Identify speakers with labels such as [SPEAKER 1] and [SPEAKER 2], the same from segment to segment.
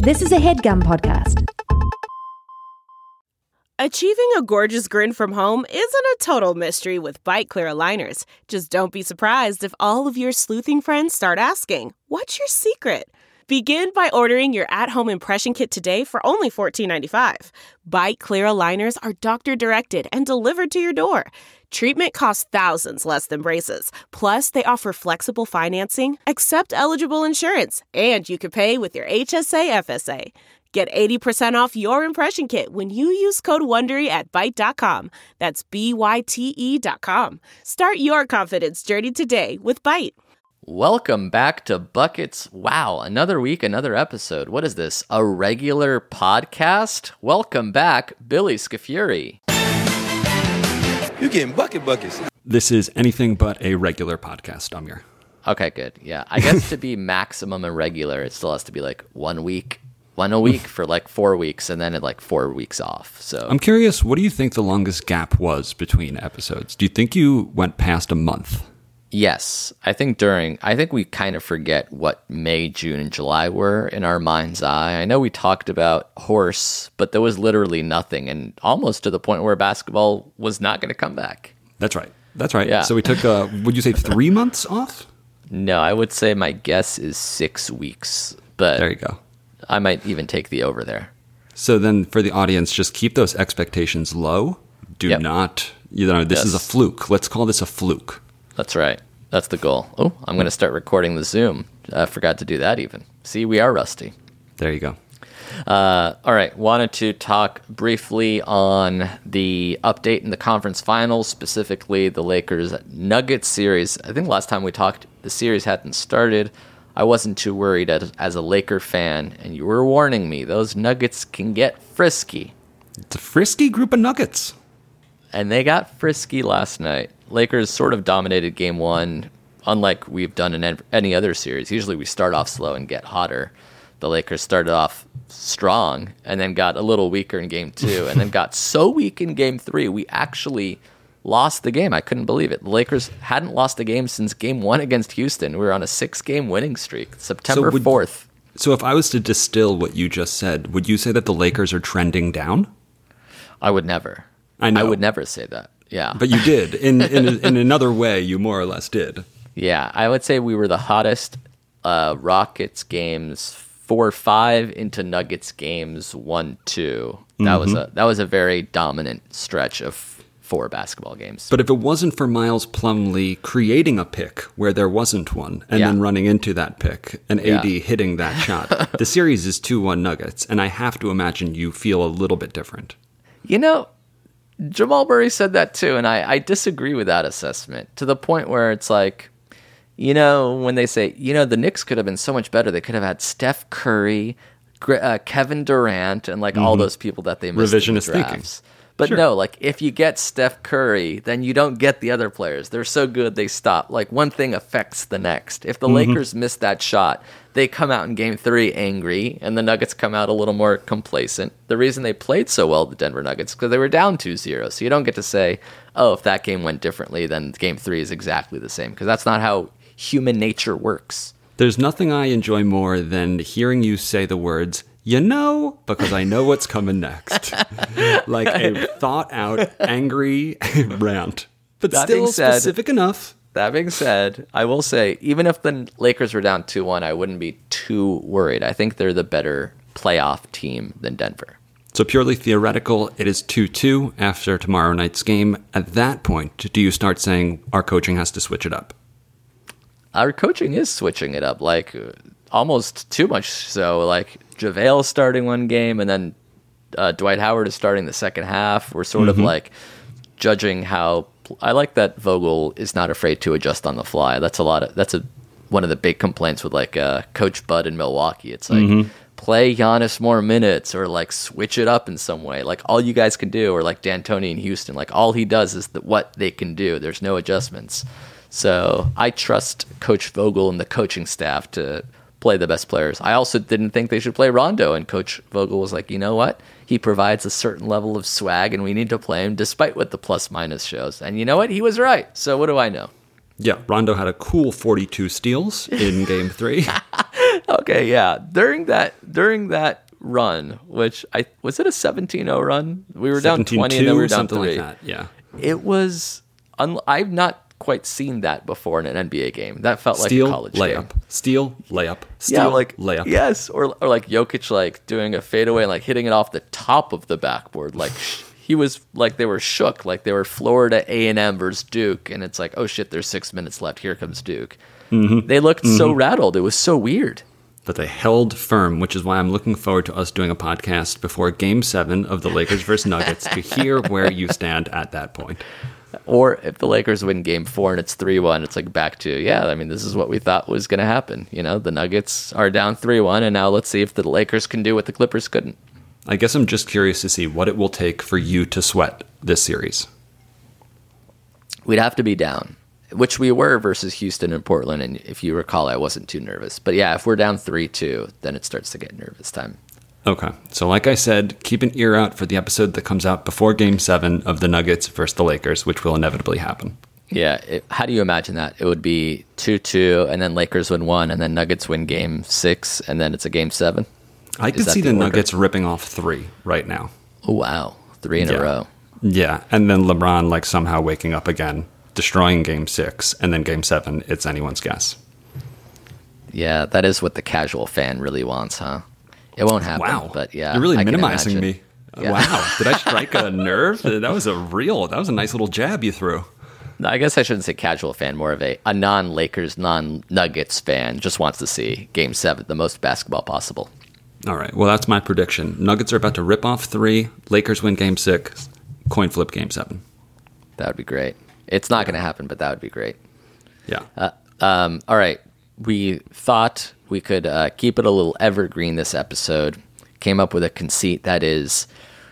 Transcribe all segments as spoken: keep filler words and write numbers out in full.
[SPEAKER 1] This is a HeadGum podcast.
[SPEAKER 2] Achieving a gorgeous grin from home isn't a total mystery with Byte Clear aligners. Just don't be surprised if all of your sleuthing friends start asking, "What's your secret?" Begin by ordering your at-home impression kit today for only fourteen ninety-five. Byte Clear aligners are doctor-directed and delivered to your door. Treatment costs thousands less than braces. Plus, they offer flexible financing, accept eligible insurance, and you can pay with your H S A F S A. Get eighty percent off your impression kit when you use code WONDERY at byte dot com. That's B Y T E dot com. Start your confidence journey today with Byte.
[SPEAKER 3] Welcome back to Buckets. Wow, another week, another episode. What is this, a regular podcast? Welcome back, Billy Scafuri.
[SPEAKER 4] You're getting bucket buckets.
[SPEAKER 5] This is anything but a regular podcast, Amir.
[SPEAKER 3] Okay, good. Yeah, I guess to be maximum irregular, it still has to be like one week, one a week for like four weeks, and then it like four weeks off. So
[SPEAKER 5] I'm curious, what do you think the longest gap was between episodes? Do you think you went past a month?
[SPEAKER 3] Yes, I think during, I think we kind of forget what May, June, and July were in our mind's eye. I know we talked about horse, but there was literally nothing, and almost to the point where basketball was not going to come back.
[SPEAKER 5] That's right. That's right.
[SPEAKER 3] Yeah.
[SPEAKER 5] So we took, uh, would you say three months off?
[SPEAKER 3] No, I would say my guess is six weeks, but
[SPEAKER 5] there you go.
[SPEAKER 3] I might even take the over there.
[SPEAKER 5] So then for the audience, just keep those expectations low. Do
[SPEAKER 3] Yep.
[SPEAKER 5] not, you know, this
[SPEAKER 3] Yes.
[SPEAKER 5] is a fluke. Let's call this a fluke.
[SPEAKER 3] That's right. That's the goal. Oh, I'm going to start recording the Zoom. I forgot to do that even. See, we are rusty.
[SPEAKER 5] There you go.
[SPEAKER 3] Uh, all right. Wanted to talk briefly on the update in the conference finals, specifically the Lakers Nuggets series. I think last time we talked, the series hadn't started. I wasn't too worried as, as a Laker fan, and you were warning me those Nuggets can get frisky.
[SPEAKER 5] It's a frisky group of Nuggets.
[SPEAKER 3] And they got frisky last night. Lakers sort of dominated game one, unlike we've done in any other series. Usually we start off slow and get hotter. The Lakers started off strong and then got a little weaker in game two and then got so weak in game three, we actually lost the game. I couldn't believe it. The Lakers hadn't lost a game since game one against Houston. We were on a six-game winning streak, September fourth.
[SPEAKER 5] So if I was to distill what you just said, would you say that the Lakers are trending down?
[SPEAKER 3] I would never.
[SPEAKER 5] I know.
[SPEAKER 3] I would never say that. Yeah.
[SPEAKER 5] But you did. In in, in another way, you more or less did.
[SPEAKER 3] Yeah, I would say we were the hottest uh, Rockets games four five into Nuggets games one two. That mm-hmm. was a that was a very dominant stretch of four basketball games.
[SPEAKER 5] But if it wasn't for Miles Plumlee creating a pick where there wasn't one and
[SPEAKER 3] yeah.
[SPEAKER 5] then running into that pick and A D yeah. hitting that shot, the series is two one Nuggets, and I have to imagine you feel a little bit different.
[SPEAKER 3] You know, Jamal Murray said that too, and I, I disagree with that assessment to the point where it's like, you know, when they say, you know, the Knicks could have been so much better. They could have had Steph Curry, uh, Kevin Durant, and like mm-hmm. all those people that they missed
[SPEAKER 5] revisionist
[SPEAKER 3] in the drafts.
[SPEAKER 5] thinking.
[SPEAKER 3] But
[SPEAKER 5] sure.
[SPEAKER 3] no, like if you get Steph Curry, then you don't get the other players. They're so good they stop. Like one thing affects the next. If the mm-hmm. Lakers miss that shot, they come out in game three angry, and the Nuggets come out a little more complacent. The reason they played so well, the Denver Nuggets, because they were down two zero. So you don't get to say, oh, if that game went differently, then game three is exactly the same, because that's not how human nature works.
[SPEAKER 5] There's nothing I enjoy more than hearing you say the words, you know, because I know what's coming next. Like a thought-out, angry rant. But
[SPEAKER 3] that
[SPEAKER 5] still
[SPEAKER 3] said,
[SPEAKER 5] specific enough.
[SPEAKER 3] That being said, I will say, even if the Lakers were down two one, I wouldn't be too worried. I think they're the better playoff team than Denver.
[SPEAKER 5] So purely theoretical, it is two two after tomorrow night's game. At that point, do you start saying our coaching has to switch it up?
[SPEAKER 3] Our coaching is switching it up, like almost too much so. Like JaVale starting one game, and then uh, Dwight Howard is starting the second half. We're sort mm-hmm. of like judging how. I like that Vogel is not afraid to adjust on the fly. That's a lot of that's a one of the big complaints with like uh, Coach Bud in Milwaukee. It's like mm-hmm. play Giannis more minutes or like switch it up in some way. Like all you guys can do, or like D'Antoni in Houston. Like all he does is the, what they can do. There's no adjustments. So I trust Coach Vogel and the coaching staff to play the best players. I also didn't think they should play Rondo, and Coach Vogel was like, you know what? He provides a certain level of swag, and we need to play him despite what the plus-minus shows. And you know what? He was right. So what do I know?
[SPEAKER 5] Yeah, Rondo had a cool forty-two steals in game three.
[SPEAKER 3] How Okay, yeah. During that during that run, which I was it a seventeen oh run? We were down twenty and then we were down
[SPEAKER 5] something
[SPEAKER 3] three.
[SPEAKER 5] like that. Yeah.
[SPEAKER 3] It was un- I've not quite seen that before in an N B A game. That felt like
[SPEAKER 5] Steal,
[SPEAKER 3] a college
[SPEAKER 5] layup.
[SPEAKER 3] game.
[SPEAKER 5] Steal, layup. Steal,
[SPEAKER 3] Yeah, like
[SPEAKER 5] layup.
[SPEAKER 3] Yes, or or like Jokic like doing a fadeaway and like hitting it off the top of the backboard. Like sh- he was like they were shook, like they were Florida A and M versus Duke, and it's like, oh shit, there's six minutes left. Here comes Duke. Mm-hmm. They looked mm-hmm. so rattled. It was so weird.
[SPEAKER 5] But they held firm, which is why I'm looking forward to us doing a podcast before Game Seven of the Lakers versus Nuggets to hear where you stand at that point.
[SPEAKER 3] Or if the Lakers win game four and it's three one, it's like back to, yeah, I mean, this is what we thought was going to happen. You know, the Nuggets are down three one, and now let's see if the Lakers can do what the Clippers couldn't.
[SPEAKER 5] I guess I'm just curious to see what it will take for you to sweat this series.
[SPEAKER 3] We'd have to be down, which we were versus Houston and Portland, and if you recall, I wasn't too nervous. But yeah, if we're down three two, then it starts to get nervous time.
[SPEAKER 5] Okay, so like I said, keep an ear out for the episode that comes out before Game seven of the Nuggets versus the Lakers, which will inevitably happen.
[SPEAKER 3] Yeah, it, how do you imagine that? It would be two two, and then Lakers win one, and then Nuggets win game six, and then it's a game seven?
[SPEAKER 5] I could see the, the Nuggets ripping off three right now.
[SPEAKER 3] Oh, wow. Three in
[SPEAKER 5] yeah.
[SPEAKER 3] a row.
[SPEAKER 5] Yeah, and then LeBron like somehow waking up again, destroying game six, and then game seven, it's anyone's guess.
[SPEAKER 3] Yeah, that is what the casual fan really wants, huh? It won't happen,
[SPEAKER 5] wow.
[SPEAKER 3] but yeah.
[SPEAKER 5] You're really
[SPEAKER 3] I
[SPEAKER 5] minimizing me.
[SPEAKER 3] Yeah.
[SPEAKER 5] Wow. Did I strike a nerve? That was a real, that was a nice little jab you threw.
[SPEAKER 3] No, I guess I shouldn't say casual fan, more of a, a non-Lakers, non-Nuggets fan just wants to see Game seven, the most basketball possible.
[SPEAKER 5] All right, well, that's my prediction. Nuggets are about to rip off three, Lakers win Game six, coin flip Game seven.
[SPEAKER 3] That would be great. It's not yeah. going to happen, but that would be great.
[SPEAKER 5] Yeah.
[SPEAKER 3] Uh, um, all right, we thought we could uh, keep it a little evergreen this episode. Came up with a conceit that is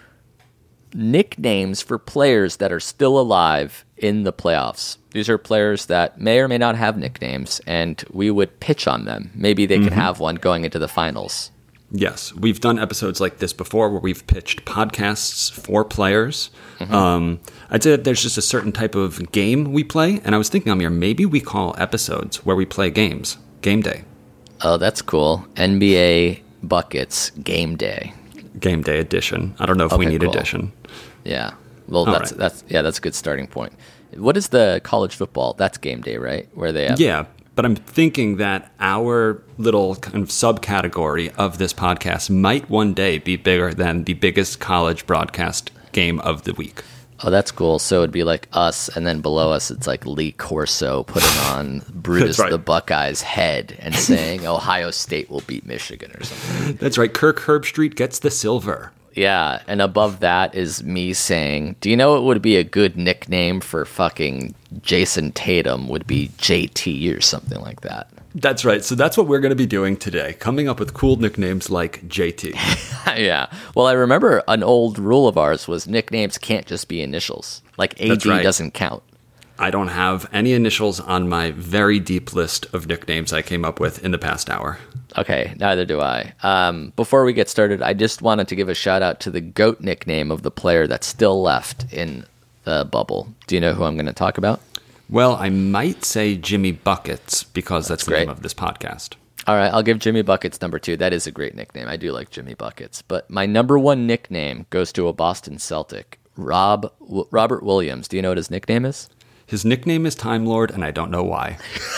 [SPEAKER 3] nicknames for players that are still alive in the playoffs. These are players that may or may not have nicknames, and we would pitch on them. Maybe they mm-hmm. can have one going into the finals.
[SPEAKER 5] Yes, we've done episodes like this before where we've pitched podcasts for players. Mm-hmm. Um, I'd say that there's just a certain type of game we play, and I was thinking, Amir, maybe we call episodes where we play games, game day.
[SPEAKER 3] Oh, that's cool. N B A Buckets Game Day.
[SPEAKER 5] Game Day edition. I don't know if
[SPEAKER 3] okay,
[SPEAKER 5] we need
[SPEAKER 3] cool.
[SPEAKER 5] edition.
[SPEAKER 3] Yeah. Well,
[SPEAKER 5] All
[SPEAKER 3] that's
[SPEAKER 5] right.
[SPEAKER 3] that's yeah, that's a good starting point. What is the college football? That's Game Day, right? Where they have
[SPEAKER 5] Yeah, but I'm thinking that our little kind of subcategory of this podcast might one day be bigger than the biggest college broadcast game of the week.
[SPEAKER 3] Oh, that's cool. So it'd be like us, and then below us, it's like Lee Corso putting on Brutus
[SPEAKER 5] right.
[SPEAKER 3] the Buckeye's head and saying Ohio State will beat Michigan or something.
[SPEAKER 5] That's right. Kirk Herbstreit gets the silver.
[SPEAKER 3] Yeah, and above that is me saying, do you know what would be a good nickname for fucking Jason Tatum would be J T or something like that.
[SPEAKER 5] That's right. So that's what we're going to be doing today, coming up with cool nicknames like J T.
[SPEAKER 3] Yeah. Well, I remember an old rule of ours was nicknames can't just be initials. Like A D right. doesn't count.
[SPEAKER 5] I don't have any initials on my very deep list of nicknames I came up with in the past hour.
[SPEAKER 3] Okay, neither do I. Um, before we get started, I just wanted to give a shout out to the GOAT nickname of the player that's still left in the bubble. Do you know who I'm going to talk about?
[SPEAKER 5] Well, I might say Jimmy Buckets because that's, that's the
[SPEAKER 3] great.
[SPEAKER 5] name of this podcast.
[SPEAKER 3] All right, I'll give Jimmy Buckets number two. That is a great nickname. I do like Jimmy Buckets. But my number one nickname goes to a Boston Celtic, Rob w- Robert Williams. Do you know what his nickname is?
[SPEAKER 5] His nickname is Time Lord, and I don't know why.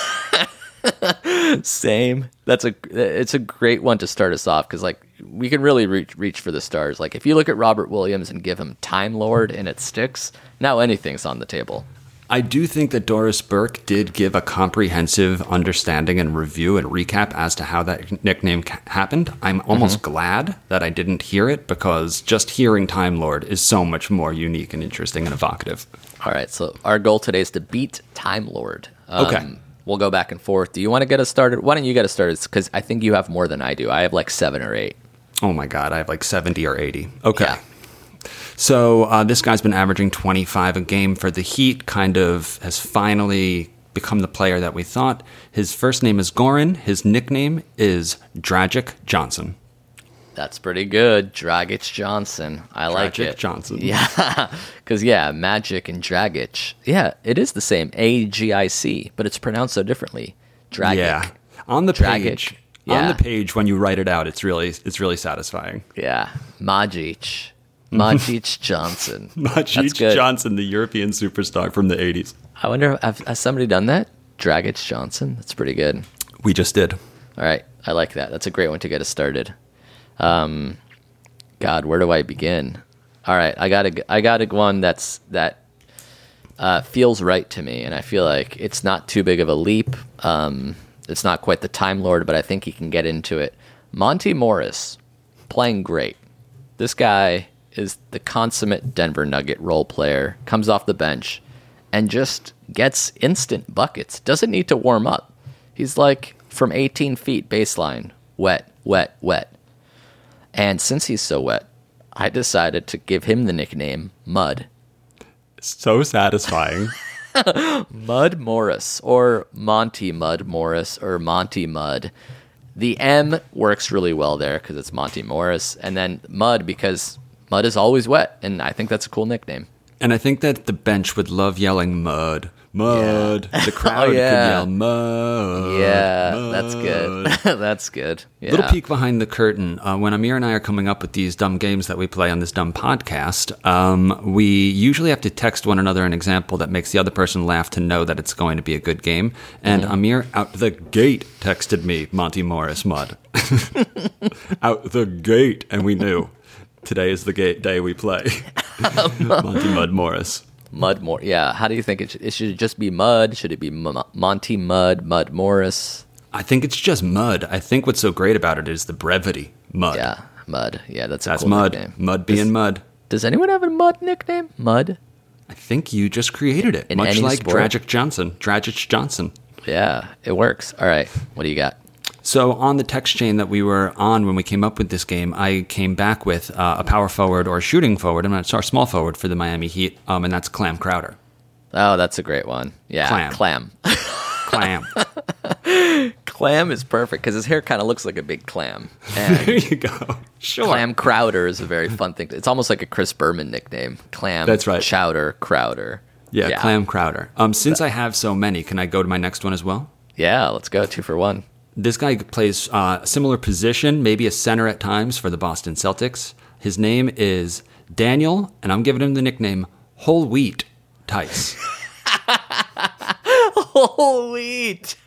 [SPEAKER 3] Same. That's a it's a great one to start us off because like we can really reach reach for the stars. Like if you look at Robert Williams and give him Time Lord and it sticks, now anything's on the table.
[SPEAKER 5] I do think that Doris Burke did give a comprehensive understanding and review and recap as to how that nickname ca- happened. I'm almost mm-hmm. glad that I didn't hear it because just hearing Time Lord is so much more unique and interesting and evocative.
[SPEAKER 3] All right, so our goal today is to beat Time Lord. Um,
[SPEAKER 5] okay.
[SPEAKER 3] We'll go back and forth. Do you want to get us started? Why don't you get us started? Because I think you have more than I do. I have like seven or eight.
[SPEAKER 5] Oh my God, I have like seventy or eighty. Okay.
[SPEAKER 3] Yeah.
[SPEAKER 5] So uh, this guy's been averaging twenty-five a game for the Heat, kind of has finally become the player that we thought. His first name is Goran. His nickname is Dragic Johnson.
[SPEAKER 3] That's pretty good. Dragic Johnson. I
[SPEAKER 5] Dragic
[SPEAKER 3] like it.
[SPEAKER 5] Johnson.
[SPEAKER 3] Yeah. Because, yeah, Magic and Dragic. Yeah, it is the same. A G I C, but it's pronounced so differently. Dragic.
[SPEAKER 5] Yeah. On the
[SPEAKER 3] Dragic.
[SPEAKER 5] page,
[SPEAKER 3] Yeah.
[SPEAKER 5] On the page when you write it out, it's really it's really satisfying.
[SPEAKER 3] Yeah. Majic. Majic Johnson. That's
[SPEAKER 5] Majic
[SPEAKER 3] good.
[SPEAKER 5] Johnson, the European superstar from the eighties.
[SPEAKER 3] I wonder, have, has somebody done that? Dragic Johnson? That's pretty good.
[SPEAKER 5] We just did.
[SPEAKER 3] All right. I like that. That's a great one to get us started. Um, God, where do I begin? All right. I got a, I got a one that's, that uh, feels right to me, and I feel like it's not too big of a leap. Um, it's not quite the Time Lord, but I think he can get into it. Monty Morris, playing great. This guy is the consummate Denver Nugget role player, comes off the bench, and just gets instant buckets. Doesn't need to warm up. He's like from eighteen feet baseline, wet, wet, wet. And since he's so wet, I decided to give him the nickname Mud.
[SPEAKER 5] So satisfying.
[SPEAKER 3] Mud Morris, or Monty Mud Morris, or Monty Mud. The M works really well there because it's Monty Morris, and then Mud because Mud is always wet, and I think that's a cool nickname.
[SPEAKER 5] And I think that the bench would love yelling mud, mud.
[SPEAKER 3] Yeah.
[SPEAKER 5] The crowd
[SPEAKER 3] Oh, yeah.
[SPEAKER 5] could yell mud.
[SPEAKER 3] Yeah,
[SPEAKER 5] mud.
[SPEAKER 3] that's good. That's good. Yeah.
[SPEAKER 5] Little peek behind the curtain. Uh, when Amir and I are coming up with these dumb games that we play on this dumb podcast, um, we usually have to text one another an example that makes the other person laugh to know that it's going to be a good game. And mm-hmm. Amir, out the gate, texted me, Monty Morris Mud. Out the gate. And we knew. Today is the ga- day we play. Monty Mud Morris.
[SPEAKER 3] Mud Morris. Yeah. How do you think it should, it should just be Mud? Should it be M- Monty Mud, Mud Morris?
[SPEAKER 5] I think it's just Mud. I think what's so great about it is the brevity. Mud.
[SPEAKER 3] Yeah. Mud. Yeah. That's a
[SPEAKER 5] That's
[SPEAKER 3] cool
[SPEAKER 5] Mud.
[SPEAKER 3] nickname.
[SPEAKER 5] Mud being
[SPEAKER 3] does,
[SPEAKER 5] Mud.
[SPEAKER 3] Does anyone have a Mud nickname? Mud?
[SPEAKER 5] I think you just created it.
[SPEAKER 3] In
[SPEAKER 5] much
[SPEAKER 3] any
[SPEAKER 5] like
[SPEAKER 3] sport?
[SPEAKER 5] Dragic Johnson. Dragic Johnson.
[SPEAKER 3] Yeah. It works. All right. What do you got?
[SPEAKER 5] So on the text chain that we were on when we came up with this game, I came back with uh, a power forward or a shooting forward, and it's our small forward for the Miami Heat, um, and that's Clam Crowder.
[SPEAKER 3] Oh, that's a great one. Yeah,
[SPEAKER 5] Clam.
[SPEAKER 3] Clam.
[SPEAKER 5] Clam.
[SPEAKER 3] Clam is perfect because his hair kind of looks like a big clam. And
[SPEAKER 5] There you go. Sure.
[SPEAKER 3] Clam Crowder is a very fun thing. It's almost like a Chris Berman nickname. Clam.
[SPEAKER 5] That's right.
[SPEAKER 3] Chowder Crowder.
[SPEAKER 5] Yeah,
[SPEAKER 3] yeah.
[SPEAKER 5] Clam Crowder. Um, since I have so many, can I go to my next one as well?
[SPEAKER 3] Yeah, let's go. Two for one.
[SPEAKER 5] This guy plays uh, a similar position, maybe a center at times for the Boston Celtics. His name is Daniel, and I'm giving him the nickname Whole Wheat Tice.
[SPEAKER 3] Whole wheat.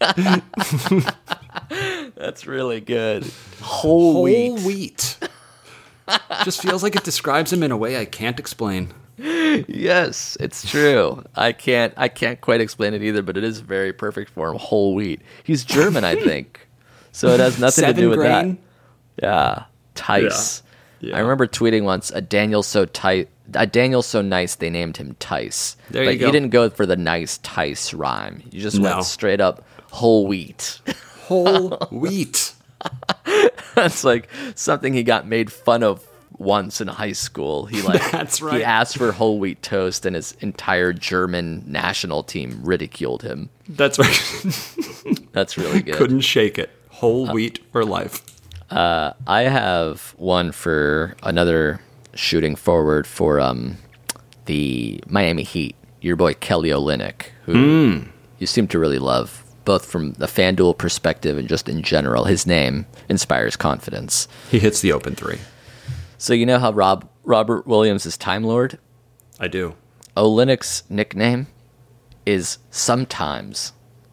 [SPEAKER 3] That's really good. Whole,
[SPEAKER 5] Whole
[SPEAKER 3] wheat.
[SPEAKER 5] wheat. Just feels like it describes him in a way I can't explain.
[SPEAKER 3] Yes, it's true. I can't I can't quite explain it either, but it is very perfect for him. Whole wheat. He's German, I think. So it has nothing
[SPEAKER 5] Seven
[SPEAKER 3] to do with
[SPEAKER 5] grain?
[SPEAKER 3] that. Yeah. Tice.
[SPEAKER 5] Yeah. Yeah.
[SPEAKER 3] I remember tweeting once a Daniel so tight a Daniel so nice they named him Tice.
[SPEAKER 5] There
[SPEAKER 3] but
[SPEAKER 5] you go.
[SPEAKER 3] you didn't go for the nice Tice rhyme. You just
[SPEAKER 5] No.
[SPEAKER 3] went straight up whole wheat.
[SPEAKER 5] Whole wheat.
[SPEAKER 3] That's like something he got made fun of once in high school. He like
[SPEAKER 5] That's right.
[SPEAKER 3] He asked for whole wheat toast, and his entire German national team ridiculed him.
[SPEAKER 5] That's right.
[SPEAKER 3] That's really good.
[SPEAKER 5] Couldn't shake it. Whole wheat for life.
[SPEAKER 3] Uh, I have one for another shooting forward for um, the Miami Heat. Your boy Kelly Olynyk, who
[SPEAKER 5] Mm.
[SPEAKER 3] you seem to really love, both from the FanDuel perspective and just in general. His name inspires confidence.
[SPEAKER 5] He hits the open three.
[SPEAKER 3] So you know how Rob Robert Williams is Time Lord?
[SPEAKER 5] I do.
[SPEAKER 3] Olynyk's nickname is Sometimes.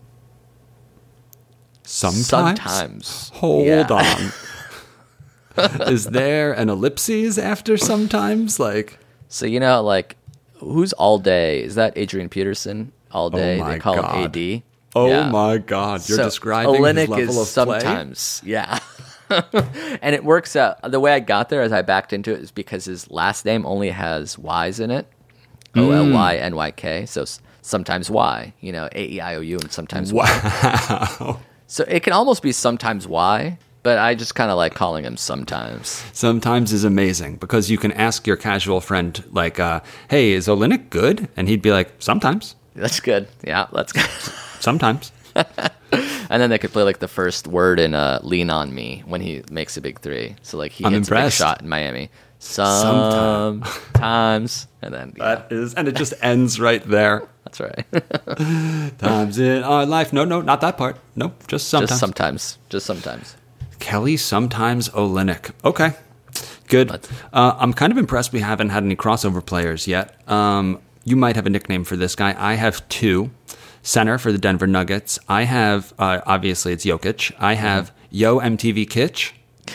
[SPEAKER 5] Sometimes?
[SPEAKER 3] Sometimes.
[SPEAKER 5] Hold
[SPEAKER 3] Yeah.
[SPEAKER 5] on. Is there an ellipses after sometimes? Like,
[SPEAKER 3] So you know, like, who's All Day? Is that Adrian Peterson? All Day.
[SPEAKER 5] my
[SPEAKER 3] They call
[SPEAKER 5] God.
[SPEAKER 3] him A D.
[SPEAKER 5] oh
[SPEAKER 3] Yeah.
[SPEAKER 5] my God, you're
[SPEAKER 3] So
[SPEAKER 5] describing his
[SPEAKER 3] Olynyk
[SPEAKER 5] level
[SPEAKER 3] is
[SPEAKER 5] of play?
[SPEAKER 3] sometimes. Yeah. And it works out. The way I got there as I backed into it is because his last name only has Y's in it. O L Y N Y K. So s- sometimes Y, you know, A E I O U, and sometimes Y.
[SPEAKER 5] Wow.
[SPEAKER 3] So it can almost be sometimes Y, but I just kind of like calling him sometimes.
[SPEAKER 5] Sometimes is amazing because you can ask your casual friend, like, uh, hey, is Olynyk good? And he'd be like, sometimes.
[SPEAKER 3] That's good. Yeah, that's good.
[SPEAKER 5] Sometimes.
[SPEAKER 3] And then they could play like the first word in uh, "Lean on Me" when he makes a big three. So like he
[SPEAKER 5] I'm
[SPEAKER 3] hits
[SPEAKER 5] impressed.
[SPEAKER 3] a big shot in Miami.
[SPEAKER 5] Sometime.
[SPEAKER 3] Sometimes, and then yeah,
[SPEAKER 5] That is, and it just ends right there.
[SPEAKER 3] that's right.
[SPEAKER 5] Times in our life. No, no, not that part. Nope, just sometimes.
[SPEAKER 3] Just sometimes. Just sometimes.
[SPEAKER 5] Kelly, sometimes Olynyk. Okay, good. Uh, I'm kind of impressed we haven't had any crossover players yet. Um, you might have a nickname for this guy. I have two. Center for the Denver Nuggets. I have, uh, obviously it's Jokic. I have Yo M T V Kitch.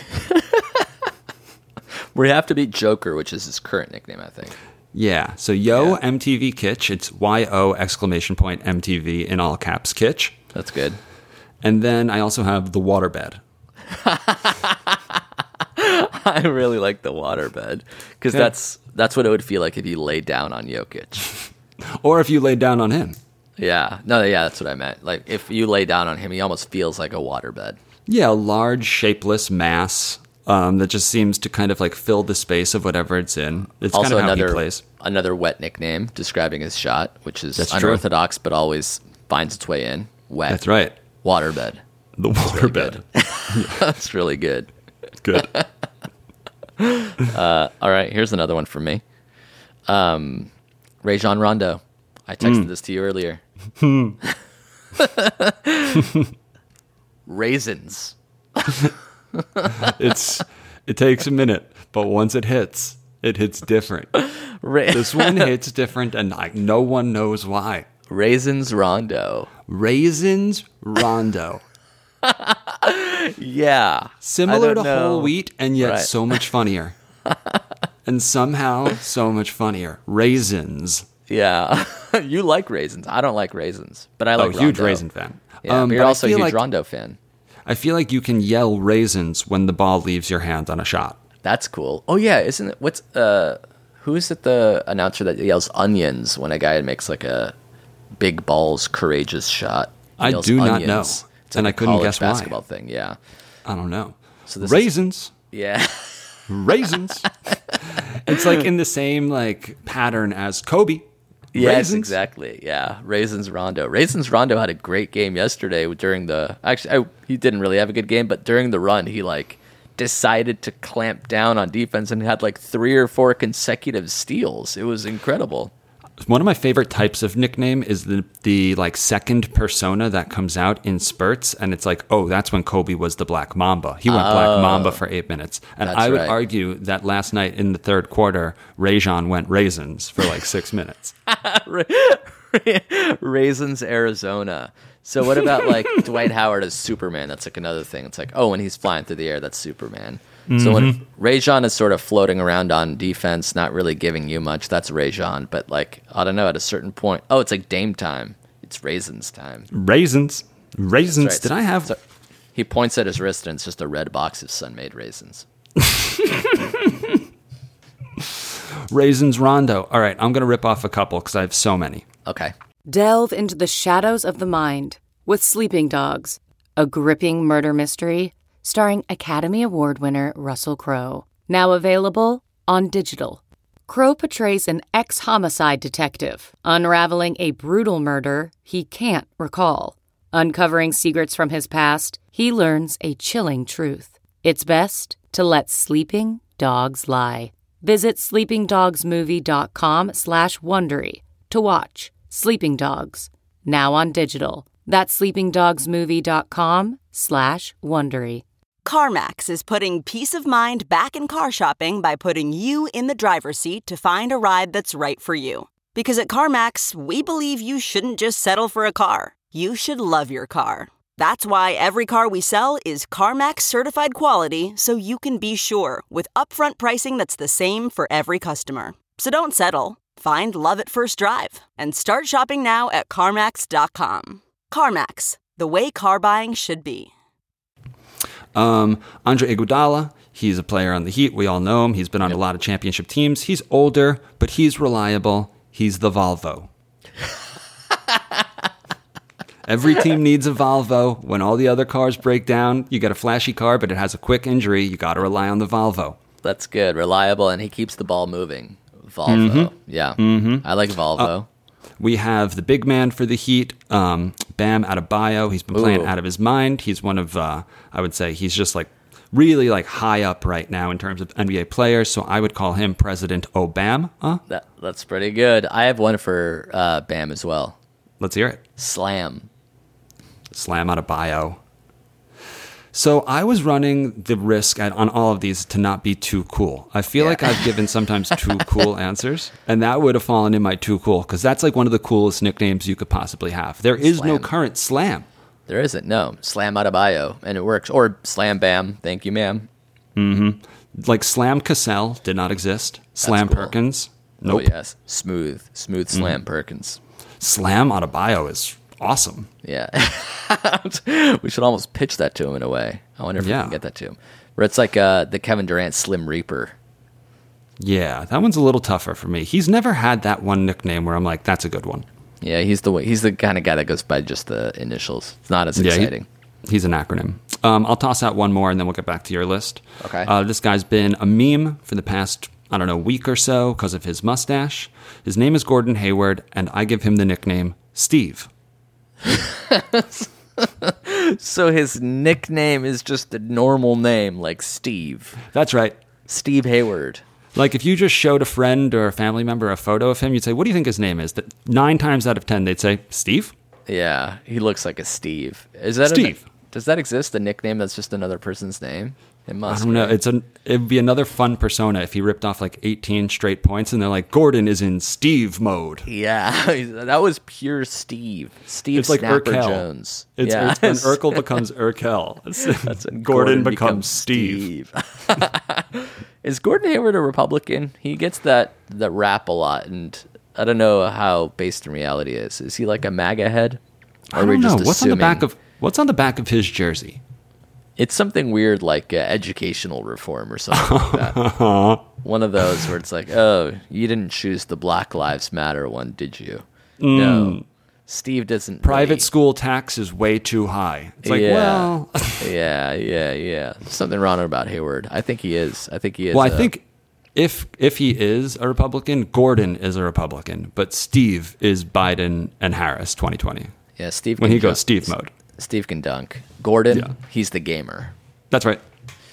[SPEAKER 3] We have to beat Joker, which is his current nickname, I think.
[SPEAKER 5] Yeah, so Yo
[SPEAKER 3] Yeah.
[SPEAKER 5] M T V Kitch. It's Y O exclamation point M T V in all caps Kitch.
[SPEAKER 3] That's good.
[SPEAKER 5] And then I also have the Waterbed.
[SPEAKER 3] I really like the waterbed because
[SPEAKER 5] Yeah.
[SPEAKER 3] that's that's what it would feel like if you laid down on Jokic.
[SPEAKER 5] Or if you laid down on him.
[SPEAKER 3] Yeah, no, yeah, that's what I meant. Like if you lay down on him, he almost feels like a waterbed.
[SPEAKER 5] Yeah, a large, shapeless mass um, that just seems to kind of like fill the space of whatever it's in. It's
[SPEAKER 3] Also,
[SPEAKER 5] kind of how
[SPEAKER 3] another
[SPEAKER 5] he plays.
[SPEAKER 3] another wet nickname describing his shot, which is
[SPEAKER 5] That's true.
[SPEAKER 3] unorthodox but always finds its way in. Wet.
[SPEAKER 5] That's right.
[SPEAKER 3] Waterbed.
[SPEAKER 5] The Waterbed.
[SPEAKER 3] That's really good.
[SPEAKER 5] Good.
[SPEAKER 3] Uh, all right, here's another one for me. Um, Rajon Rondo. I texted
[SPEAKER 5] Mm.
[SPEAKER 3] this to you earlier. Raisins.
[SPEAKER 5] It's it takes a minute, but once it hits, it hits different.
[SPEAKER 3] Ra-
[SPEAKER 5] This one hits different, and like no one knows why.
[SPEAKER 3] Raisins Rondo.
[SPEAKER 5] Raisins Rondo,
[SPEAKER 3] Yeah.
[SPEAKER 5] similar
[SPEAKER 3] I
[SPEAKER 5] to
[SPEAKER 3] don't know.
[SPEAKER 5] whole wheat, and yet
[SPEAKER 3] Right.
[SPEAKER 5] so much funnier. And somehow so much funnier. Raisins.
[SPEAKER 3] Yeah. You like raisins. I don't like raisins, but I
[SPEAKER 5] Oh,
[SPEAKER 3] like
[SPEAKER 5] huge
[SPEAKER 3] Rondo.
[SPEAKER 5] raisin fan.
[SPEAKER 3] Yeah,
[SPEAKER 5] Um,
[SPEAKER 3] but you're
[SPEAKER 5] but I
[SPEAKER 3] also a
[SPEAKER 5] feel
[SPEAKER 3] huge
[SPEAKER 5] like-
[SPEAKER 3] Rondo fan.
[SPEAKER 5] I feel like you can yell raisins when the ball leaves your hand on a shot.
[SPEAKER 3] That's cool. Oh yeah, isn't it? What's uh, who is it? The announcer that yells onions when a guy makes like a big balls courageous shot. He
[SPEAKER 5] I
[SPEAKER 3] yells
[SPEAKER 5] do not know,
[SPEAKER 3] onions. It's
[SPEAKER 5] and
[SPEAKER 3] like
[SPEAKER 5] I
[SPEAKER 3] a
[SPEAKER 5] couldn't
[SPEAKER 3] college
[SPEAKER 5] guess why.
[SPEAKER 3] basketball thing. Yeah,
[SPEAKER 5] I don't know.
[SPEAKER 3] So this is-
[SPEAKER 5] raisins.
[SPEAKER 3] yeah.
[SPEAKER 5] Raisins. It's like in the same like pattern as Kobe.
[SPEAKER 3] Yes,
[SPEAKER 5] Raisins.
[SPEAKER 3] exactly. Yeah, Raisins Rondo. Raisins Rondo had a great game yesterday during the. Actually, I, he didn't really have a good game, but during the run, he like decided to clamp down on defense and had like three or four consecutive steals. It was incredible.
[SPEAKER 5] One of my favorite types of nickname is the the like second persona that comes out in spurts, and it's like, oh, that's when Kobe was the Black Mamba. He went Black Mamba for eight minutes, and
[SPEAKER 3] That's
[SPEAKER 5] I would
[SPEAKER 3] right.
[SPEAKER 5] argue that last night in the third quarter, Rajon went raisins for like six minutes.
[SPEAKER 3] Raisins, Arizona. So what about like Dwight Howard as Superman? That's like another thing. It's like, oh, when he's flying through the air, that's Superman. So when Rajon is sort of floating around on defense, not really giving you much, that's Rajon. But like, I don't know, at a certain point, oh, it's like Dame time. It's Raisins time.
[SPEAKER 5] Raisins, raisins.
[SPEAKER 3] Right.
[SPEAKER 5] Did I have?
[SPEAKER 3] So he points at his wrist and it's just a red box of Sun-Made raisins.
[SPEAKER 5] Raisins Rondo. All right, I'm going to rip off a couple because I have so many.
[SPEAKER 3] Okay.
[SPEAKER 1] Delve into the shadows of the mind with Sleeping Dogs, a gripping murder mystery starring Academy Award winner Russell Crowe. Now available on digital. Crowe portrays an ex-homicide detective unraveling a brutal murder he can't recall. Uncovering secrets from his past, he learns a chilling truth. It's best to let sleeping dogs lie. Visit sleepingdogsmovie.com slash Wondery to watch Sleeping Dogs, now on digital. That's sleepingdogsmovie.com slash Wondery.
[SPEAKER 6] CarMax is putting peace of mind back in car shopping by putting you in the driver's seat to find a ride that's right for you. Because at CarMax, we believe you shouldn't just settle for a car. You should love your car. That's why every car we sell is CarMax certified quality, so you can be sure with upfront pricing that's the same for every customer. So don't settle. Find love at first drive and start shopping now at CarMax dot com. CarMax, the way car buying should be.
[SPEAKER 5] Um, Andre Iguodala, he's a player on the Heat. We all know him. He's been on a lot of championship teams. He's older, but he's reliable. He's the Volvo. Every team needs a Volvo. When all the other cars break down, you get a flashy car, but it has a quick injury. You got to rely on the Volvo.
[SPEAKER 3] That's good. Reliable, and he keeps the ball moving. Volvo.
[SPEAKER 5] Mm-hmm.
[SPEAKER 3] Yeah. Mm-hmm. I like Volvo.
[SPEAKER 5] Uh, we have the big man for the Heat, um, Bam Adebayo. He's been playing
[SPEAKER 3] Ooh.
[SPEAKER 5] out of his mind. He's one of, uh, I would say, he's just like really like high up right now in terms of N B A players. So I would call him President Obama. Huh?
[SPEAKER 3] That, that's pretty good. I have one for uh, Bam as well.
[SPEAKER 5] Let's hear it.
[SPEAKER 3] Slam.
[SPEAKER 5] Slam Adebayo. So I was running the risk at, on all of these to not be too cool. I feel
[SPEAKER 3] Yeah.
[SPEAKER 5] like I've given sometimes too cool answers, and that would have fallen in my too cool, because that's like one of the coolest nicknames you could possibly have. There is no
[SPEAKER 3] Slam.
[SPEAKER 5] current Slam.
[SPEAKER 3] There isn't, no. Slam Adebayo, and it works. Or Slam Bam, thank you, ma'am.
[SPEAKER 5] Like Slam Cassell did not exist. Slam
[SPEAKER 3] cool.
[SPEAKER 5] Perkins. Nope.
[SPEAKER 3] Oh, yes. Smooth. Smooth Slam Perkins.
[SPEAKER 5] Slam Adebayo is awesome.
[SPEAKER 3] Yeah. We should almost pitch that to him in a way. I wonder if we
[SPEAKER 5] Yeah.
[SPEAKER 3] can get that to him. Where it's like uh, the Kevin Durant Slim Reaper.
[SPEAKER 5] Yeah, that one's a little tougher for me. He's never had that one nickname where I'm like, that's a good one.
[SPEAKER 3] Yeah, he's the he's the kind of guy that goes by just the initials. It's not as
[SPEAKER 5] Yeah, he-
[SPEAKER 3] exciting.
[SPEAKER 5] he's an acronym. Um, I'll toss out one more and then we'll get back to your list.
[SPEAKER 3] Okay.
[SPEAKER 5] Uh, this guy's been a meme for the past, I don't know, week or so because of his mustache. His name is Gordon Hayward, and I give him the nickname Steve.
[SPEAKER 3] So his nickname is just a normal name, like Steve.
[SPEAKER 5] That's right.
[SPEAKER 3] Steve Hayward.
[SPEAKER 5] Like if you just showed a friend or a family member a photo of him, you'd say, what do you think his name is? That nine times out of ten, they'd say, Steve?
[SPEAKER 3] Yeah, he looks like a Steve. Is that
[SPEAKER 5] Steve.
[SPEAKER 3] A, does that exist? A nickname that's just another person's name? It
[SPEAKER 5] I
[SPEAKER 3] must.
[SPEAKER 5] don't know.
[SPEAKER 3] be.
[SPEAKER 5] It's an it'd be another fun persona if he ripped off like eighteen straight points and they're like, Gordon is in Steve mode.
[SPEAKER 3] Yeah, that was pure Steve. Steve
[SPEAKER 5] It's like
[SPEAKER 3] Snapper
[SPEAKER 5] Urkel.
[SPEAKER 3] Jones.
[SPEAKER 5] It's,
[SPEAKER 3] yeah.
[SPEAKER 5] it's when Urkel becomes Urkel.
[SPEAKER 3] That's when
[SPEAKER 5] Gordon, becomes, Steve.
[SPEAKER 3] Steve. Is Gordon Hayward a Republican? He gets that that rap a lot, and I don't know how based in reality it is. Is he like a MAGA head?
[SPEAKER 5] I don't know. What's on the back of What's on the back of his jersey?
[SPEAKER 3] It's something weird like uh, educational reform or something like that. One of those where it's like, oh, you didn't choose the Black Lives Matter one, did you? No. Steve doesn't.
[SPEAKER 5] Private
[SPEAKER 3] really-
[SPEAKER 5] school tax is way too high. It's like,
[SPEAKER 3] Yeah.
[SPEAKER 5] well,
[SPEAKER 3] yeah, yeah, yeah. Something wrong about Hayward. I think he is. I think he is.
[SPEAKER 5] well, I
[SPEAKER 3] uh,
[SPEAKER 5] think if if he is a Republican, Gordon is a Republican, but Steve is Biden and Harris twenty twenty.
[SPEAKER 3] yeah, Steve.
[SPEAKER 5] When
[SPEAKER 3] can
[SPEAKER 5] he goes
[SPEAKER 3] dunk.
[SPEAKER 5] Steve mode.
[SPEAKER 3] Steve can dunk. Gordon,
[SPEAKER 5] Yeah.
[SPEAKER 3] he's the gamer.
[SPEAKER 5] That's right.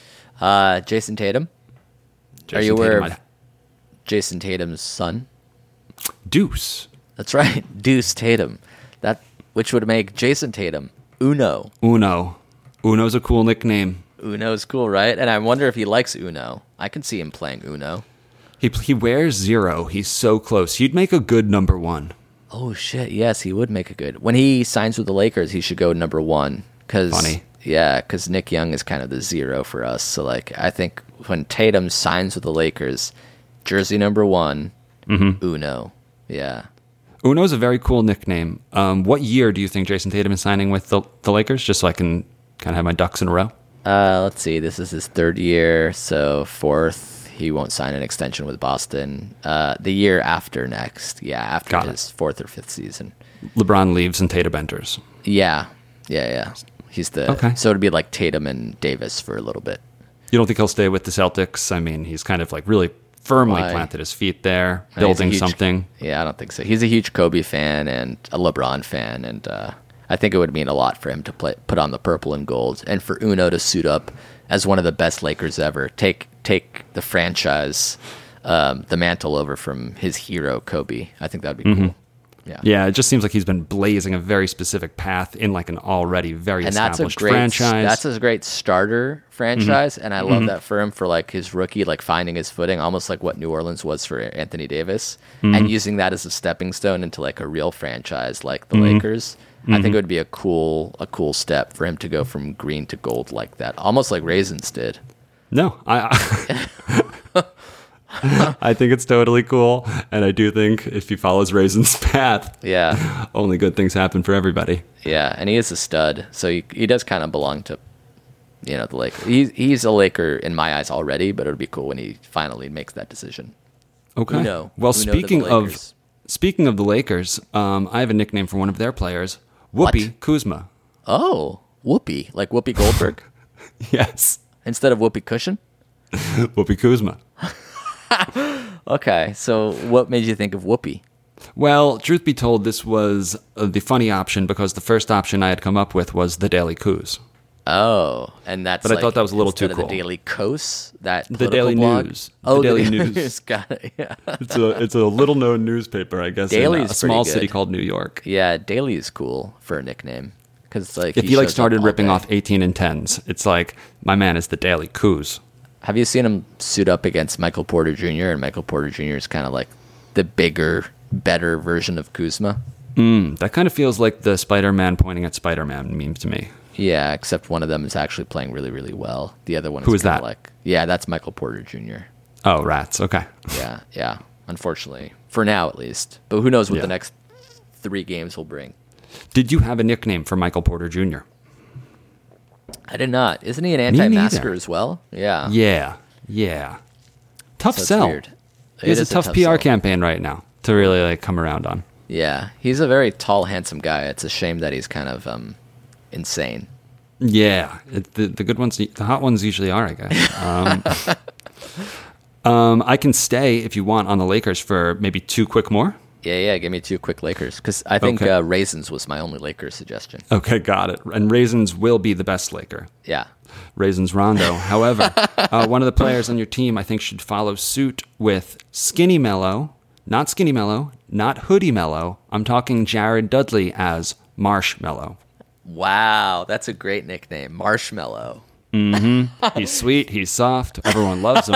[SPEAKER 3] Uh, Jason Tatum. Are you
[SPEAKER 5] Jason
[SPEAKER 3] aware
[SPEAKER 5] Tatum,
[SPEAKER 3] of Jason Tatum's son?
[SPEAKER 5] I- Deuce.
[SPEAKER 3] That's right, Deuce Tatum. That which would make Jason Tatum Uno.
[SPEAKER 5] Uno. Uno's a cool nickname.
[SPEAKER 3] Uno's cool, right? And I wonder if he likes Uno. I can see him playing Uno.
[SPEAKER 5] He he wears zero. He's so close. He'd make a good number one.
[SPEAKER 3] Oh shit! Yes, he would make a good. When he signs with the Lakers, he should go number one. Cause
[SPEAKER 5] Funny.
[SPEAKER 3] yeah, because Nick Young is kind of the zero for us. So like, I think when Tatum signs with the Lakers, jersey number one,
[SPEAKER 5] Mm-hmm.
[SPEAKER 3] Uno. Yeah.
[SPEAKER 5] Uno's a very cool nickname. Um, what year do you think Jason Tatum is signing with the, the Lakers? Just so I can kind of have my ducks in a row.
[SPEAKER 3] Uh, let's see. This is his third year, so fourth. He won't sign an extension with Boston. Uh, the year after next. Yeah, after
[SPEAKER 5] Got it.
[SPEAKER 3] his fourth or fifth season.
[SPEAKER 5] LeBron leaves and Tatum enters.
[SPEAKER 3] Yeah, yeah, yeah. He's the
[SPEAKER 5] Okay.
[SPEAKER 3] So it'd be like Tatum and Davis for a little bit.
[SPEAKER 5] You don't think he'll stay with the Celtics? I mean, he's kind of like really firmly
[SPEAKER 3] Why?
[SPEAKER 5] planted his feet there,
[SPEAKER 3] He's a
[SPEAKER 5] building
[SPEAKER 3] huge-
[SPEAKER 5] something.
[SPEAKER 3] Yeah, I don't think so. He's a huge Kobe fan and a LeBron fan, and uh, I think it would mean a lot for him to play, put on the purple and gold, and for Uno to suit up as one of the best Lakers ever. Take take the franchise, um, the mantle over from his hero Kobe. I think that'd be
[SPEAKER 5] Mm-hmm.
[SPEAKER 3] cool. Yeah.
[SPEAKER 5] Yeah, it just seems like he's been blazing a very specific path in like an already very
[SPEAKER 3] And that's a
[SPEAKER 5] established
[SPEAKER 3] great
[SPEAKER 5] franchise.
[SPEAKER 3] That's a great starter franchise,
[SPEAKER 5] Mm-hmm.
[SPEAKER 3] and I love that for him for like his rookie, like finding his footing, almost like what New Orleans was for Anthony Davis,
[SPEAKER 5] Mm-hmm.
[SPEAKER 3] and using that as a stepping stone into like a real franchise like the
[SPEAKER 5] Mm-hmm.
[SPEAKER 3] Lakers. I think it would be a cool, a cool step for him to go from green to gold like that, almost like Raisins did.
[SPEAKER 5] No, I I think it's totally cool, and I do think if he follows Raisin's path,
[SPEAKER 3] Yeah,
[SPEAKER 5] only good things happen for everybody.
[SPEAKER 3] yeah, and he is a stud, so he he does kind of belong to, you know, the Lakers. He's he's a Laker in my eyes already, but it would be cool when he finally makes that decision.
[SPEAKER 5] Okay.
[SPEAKER 3] Uno.
[SPEAKER 5] Well,
[SPEAKER 3] Uno to the
[SPEAKER 5] speaking of
[SPEAKER 3] Lakers.
[SPEAKER 5] speaking of the Lakers, um, I have a nickname for one of their players, Whoopi
[SPEAKER 3] What?
[SPEAKER 5] Kuzma.
[SPEAKER 3] Oh, Whoopi, like Whoopi Goldberg.
[SPEAKER 5] Yes,
[SPEAKER 3] Instead of Whoopi Cushion?
[SPEAKER 5] Whoopi Kuzma.
[SPEAKER 3] Okay, so what made you think of Whoopi?
[SPEAKER 5] Well, truth be told, this was uh, the funny option because the first option I had come up with was the Daily Kuz.
[SPEAKER 3] Oh, and that's
[SPEAKER 5] But I
[SPEAKER 3] like,
[SPEAKER 5] thought that was a little too
[SPEAKER 3] instead of
[SPEAKER 5] cool.
[SPEAKER 3] The Daily Kos, that
[SPEAKER 5] The
[SPEAKER 3] political
[SPEAKER 5] Daily
[SPEAKER 3] blog?
[SPEAKER 5] News.
[SPEAKER 3] Oh,
[SPEAKER 5] The Daily News.
[SPEAKER 3] Got it. Yeah,
[SPEAKER 5] It's a it's a little known newspaper, I guess,
[SPEAKER 3] Daily
[SPEAKER 5] in
[SPEAKER 3] is
[SPEAKER 5] a small
[SPEAKER 3] pretty
[SPEAKER 5] city
[SPEAKER 3] good.
[SPEAKER 5] called New York.
[SPEAKER 3] yeah. Daily is cool for a nickname Because like
[SPEAKER 5] If he, like
[SPEAKER 3] shows up
[SPEAKER 5] started
[SPEAKER 3] all
[SPEAKER 5] ripping
[SPEAKER 3] day.
[SPEAKER 5] off eighteen and tens, it's like my man is the daily Kuz.
[SPEAKER 3] Have you seen him suit up against Michael Porter Junior? And Michael Porter Junior is kind of like the bigger, better version of Kuzma.
[SPEAKER 5] Mm, that kind of feels like the Spider-Man pointing at Spider-Man meme to me.
[SPEAKER 3] Yeah, except one of them is actually playing really, really well. The other one is
[SPEAKER 5] Who is
[SPEAKER 3] kinda
[SPEAKER 5] that?
[SPEAKER 3] Like, yeah, that's Michael Porter Junior
[SPEAKER 5] Oh, rats. Okay.
[SPEAKER 3] Yeah, yeah. Unfortunately, for now at least. But who knows what
[SPEAKER 5] Yeah.
[SPEAKER 3] the next three games will bring?
[SPEAKER 5] Did you have a nickname for Michael Porter Junior?
[SPEAKER 3] I did not. Isn't he an
[SPEAKER 5] neither.
[SPEAKER 3] anti-masker as well? Yeah.
[SPEAKER 5] Yeah. Yeah. Tough
[SPEAKER 3] So it's
[SPEAKER 5] sell.
[SPEAKER 3] weird.
[SPEAKER 5] He has
[SPEAKER 3] It
[SPEAKER 5] a
[SPEAKER 3] is
[SPEAKER 5] tough, P R
[SPEAKER 3] sell.
[SPEAKER 5] campaign right now to really like come around on.
[SPEAKER 3] Yeah, he's a very tall, handsome guy. It's a shame that he's kind of um, insane.
[SPEAKER 5] Yeah, it, the the good ones, the hot ones usually are, I guess. Um, um, I can stay if you want on the Lakers for maybe two quick more.
[SPEAKER 3] Yeah, yeah. Give me two quick Lakers because I think
[SPEAKER 5] Okay.
[SPEAKER 3] uh, Raisins was my only Lakers suggestion.
[SPEAKER 5] Okay, got it. And Raisins will be the best Laker.
[SPEAKER 3] Yeah.
[SPEAKER 5] Raisins Rondo. However, uh, one of the players on your team I think should follow suit with Skinny Mellow, not Skinny Mellow, not Hoodie Mellow. I'm talking Jared Dudley as Marshmallow.
[SPEAKER 3] Wow, that's a great nickname, Marshmallow.
[SPEAKER 5] He's sweet, he's soft, everyone loves him.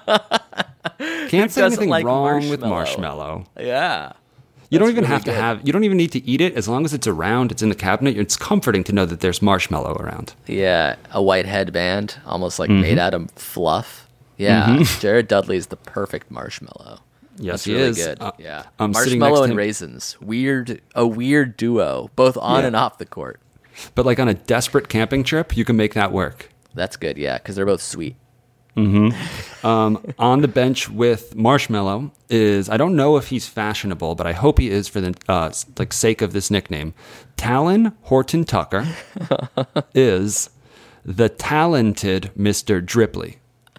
[SPEAKER 5] Can't say
[SPEAKER 3] doesn't
[SPEAKER 5] anything
[SPEAKER 3] like
[SPEAKER 5] wrong with
[SPEAKER 3] marshmallow?
[SPEAKER 5] marshmallow.
[SPEAKER 3] Yeah.
[SPEAKER 5] You don't
[SPEAKER 3] That's
[SPEAKER 5] even
[SPEAKER 3] really
[SPEAKER 5] have to
[SPEAKER 3] good.
[SPEAKER 5] have, you don't even need to eat it. As long as it's around, it's in the cabinet, it's comforting to know that there's marshmallow around.
[SPEAKER 3] Yeah, a white headband, almost like
[SPEAKER 5] Mm-hmm.
[SPEAKER 3] made out of fluff. Yeah, Jared Dudley is the perfect marshmallow.
[SPEAKER 5] Yes,
[SPEAKER 3] That's
[SPEAKER 5] he
[SPEAKER 3] really
[SPEAKER 5] is.
[SPEAKER 3] good.
[SPEAKER 5] Uh,
[SPEAKER 3] yeah,
[SPEAKER 5] I'm sitting next
[SPEAKER 3] marshmallow
[SPEAKER 5] to
[SPEAKER 3] and
[SPEAKER 5] him-
[SPEAKER 3] raisins, weird, a weird duo, both on
[SPEAKER 5] Yeah.
[SPEAKER 3] and off the court.
[SPEAKER 5] But like on a desperate camping trip, you can make that work.
[SPEAKER 3] That's good. Yeah, because they're both sweet.
[SPEAKER 5] On the bench with Marshmallow is, I don't know if he's fashionable, but I hope he is for the uh, like sake of this nickname. Talon Horton Tucker is the talented Mister Dripley.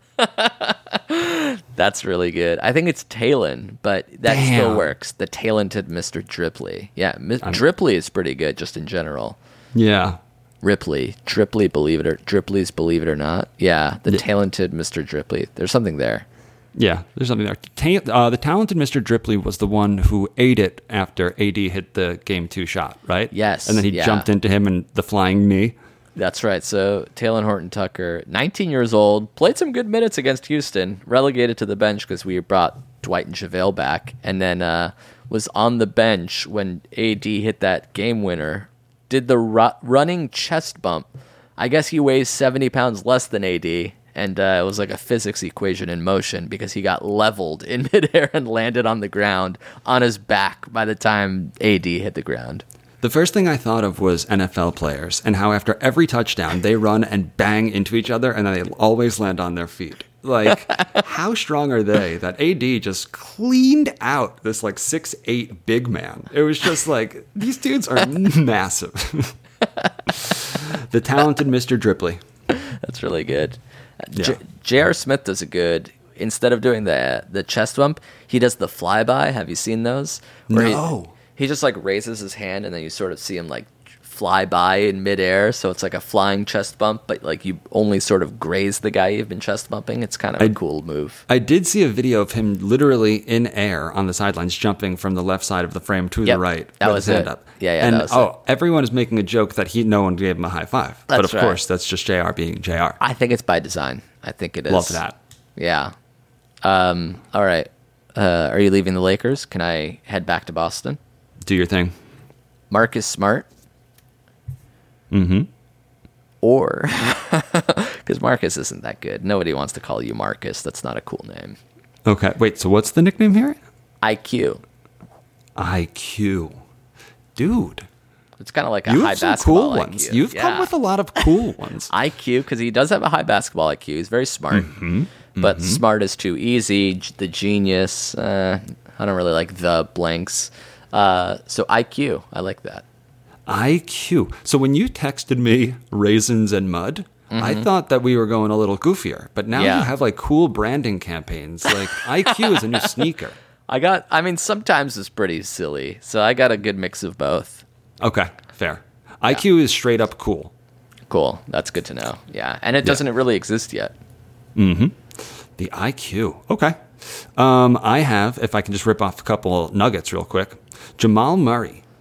[SPEAKER 3] That's really good. I think it's Talon, but that still
[SPEAKER 5] Damn.
[SPEAKER 3] works. The talented Mister Dripley. Yeah, Mi- Dripley is pretty good just in general.
[SPEAKER 5] Yeah.
[SPEAKER 3] Ripley, Dripley, believe it or Dripley's Believe It or Not. Yeah, the talented Mister Dripley. There's something there.
[SPEAKER 5] Yeah, there's something there. Ta- uh, the talented Mister Dripley was the one who ate it after A D hit the game two shot, right?
[SPEAKER 3] Yes,
[SPEAKER 5] And then he
[SPEAKER 3] yeah.
[SPEAKER 5] jumped into him and the flying knee.
[SPEAKER 3] That's right. So Talon Horton Tucker, nineteen years old, played some good minutes against Houston, relegated to the bench because we brought Dwight and JaVale back, and then uh, was on the bench when A D hit that game winner. Did the ru- running chest bump. I guess he weighs seventy pounds less than A D, and uh, it was like a physics equation in motion because he got leveled in midair and landed on the ground on his back by the time A D hit the ground.
[SPEAKER 5] The first thing I thought of was N F L players and how after every touchdown they run and bang into each other and then they always land on their feet. Like, how strong are they that A D just cleaned out this like six eight big man? It was just like, these dudes are massive. The talented Mister Dripley.
[SPEAKER 3] That's really good.
[SPEAKER 5] Yeah.
[SPEAKER 3] J R. Smith does a good. Instead of doing the the chest bump, he does the flyby. Have you seen those? Where he-
[SPEAKER 5] No.
[SPEAKER 3] He, just like raises his hand, and then you sort of see him like fly by in midair. So it's like a flying chest bump, but like you only sort of graze the guy you've been chest bumping. It's kind of a
[SPEAKER 5] I-
[SPEAKER 3] cool move.
[SPEAKER 5] I did see a video of him literally in air on the sidelines, jumping from the left side of the frame to
[SPEAKER 3] Yep,
[SPEAKER 5] the right.
[SPEAKER 3] that
[SPEAKER 5] with
[SPEAKER 3] was
[SPEAKER 5] his hand
[SPEAKER 3] it.
[SPEAKER 5] up.
[SPEAKER 3] Yeah, yeah,
[SPEAKER 5] And
[SPEAKER 3] that was
[SPEAKER 5] oh, everyone is making a joke that he no one gave him a high five. but
[SPEAKER 3] That's
[SPEAKER 5] of
[SPEAKER 3] right.
[SPEAKER 5] course, that's just J R being J R.
[SPEAKER 3] I think it's by design. I think it is.
[SPEAKER 5] Love that.
[SPEAKER 3] Yeah. Um. All right. Uh, are you leaving the Lakers? Can I head back to Boston?
[SPEAKER 5] Do your thing.
[SPEAKER 3] Marcus Smart. Mm-hmm. Or, because Marcus isn't that good. Nobody wants to call you Marcus. That's not a cool name.
[SPEAKER 5] Okay, wait. So what's the nickname here?
[SPEAKER 3] I Q.
[SPEAKER 5] I Q. Dude,
[SPEAKER 3] It's kind of like a
[SPEAKER 5] you
[SPEAKER 3] high
[SPEAKER 5] have some
[SPEAKER 3] basketball
[SPEAKER 5] cool ones.
[SPEAKER 3] I Q.
[SPEAKER 5] You've come
[SPEAKER 3] Yeah.
[SPEAKER 5] with a lot of cool ones.
[SPEAKER 3] I Q, because he does have a high basketball I Q. He's very smart.
[SPEAKER 5] Mm-hmm.
[SPEAKER 3] But smart is too easy. G- The genius. Uh, I don't really like the blanks. Uh, so I Q. I like that.
[SPEAKER 5] I Q. So when you texted me raisins and mud, I thought that we were going a little goofier. But now
[SPEAKER 3] Yeah.
[SPEAKER 5] you have like cool branding campaigns. Like I Q is a new sneaker.
[SPEAKER 3] I got, I mean, sometimes it's pretty silly. So I got a good mix of both.
[SPEAKER 5] Okay, fair. I Q is straight up cool.
[SPEAKER 3] Cool. That's good to know. Yeah. And it doesn't really exist yet.
[SPEAKER 5] The I Q. Okay. Um, I have, if I can just rip off a couple nuggets real quick, Jamal Murray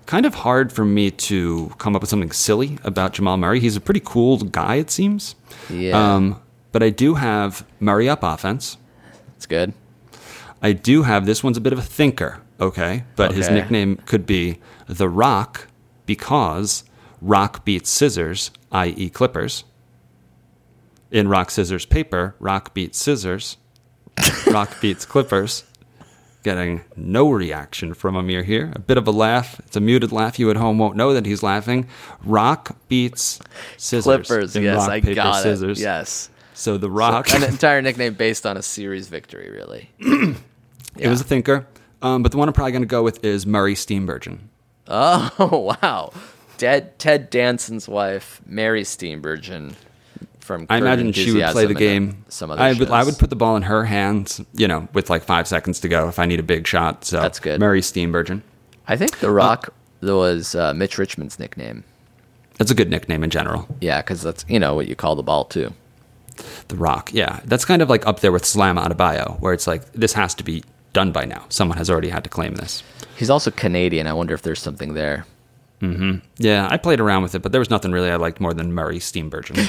[SPEAKER 5] kind of hard for me to come up with something silly about Jamal Murray. He's a pretty cool guy, it seems.
[SPEAKER 3] Yeah.
[SPEAKER 5] Um, but I do have Murray up offense.
[SPEAKER 3] It's good.
[SPEAKER 5] I do have, this one's a bit of a thinker, okay? But his
[SPEAKER 3] Okay.
[SPEAKER 5] nickname could be The Rock because rock beats scissors, that is. Clippers. In rock, scissors, paper, rock beats scissors, rock beats Clippers. Getting no reaction from Amir here. A bit of a laugh. It's a muted laugh. You at home won't know that he's laughing. Rock beats scissors.
[SPEAKER 3] Clippers,
[SPEAKER 5] in
[SPEAKER 3] yes,
[SPEAKER 5] rock,
[SPEAKER 3] I
[SPEAKER 5] paper,
[SPEAKER 3] got
[SPEAKER 5] scissors.
[SPEAKER 3] it. Yes.
[SPEAKER 5] So The Rock.
[SPEAKER 3] So, an entire nickname based on a series victory, really.
[SPEAKER 5] It was a thinker. Um, but the one I'm probably going to go with is Murray Steenburgen.
[SPEAKER 3] Oh, wow. Ted, Ted Danson's wife, Mary Steenburgen. From
[SPEAKER 5] I
[SPEAKER 3] Curb
[SPEAKER 5] imagine she would play the
[SPEAKER 3] Enthusiasm
[SPEAKER 5] game.
[SPEAKER 3] and some other
[SPEAKER 5] I would, I
[SPEAKER 3] shows.
[SPEAKER 5] would put the ball in her hands, you know, with like five seconds to go if I need a big shot. So
[SPEAKER 3] That's good.
[SPEAKER 5] Murray Steenburgen.
[SPEAKER 3] I think The Rock was uh, Mitch Richmond's nickname.
[SPEAKER 5] That's a good nickname in general.
[SPEAKER 3] Yeah, because that's, you know, what you call the ball, too.
[SPEAKER 5] The Rock, yeah. That's kind of like up there with Slam Adebayo, where it's like, this has to be done by now. Someone has already had to claim this.
[SPEAKER 3] He's also Canadian. I wonder if there's something there.
[SPEAKER 5] Yeah, I played around with it, but there was nothing really I liked more than Murray Steenburgen.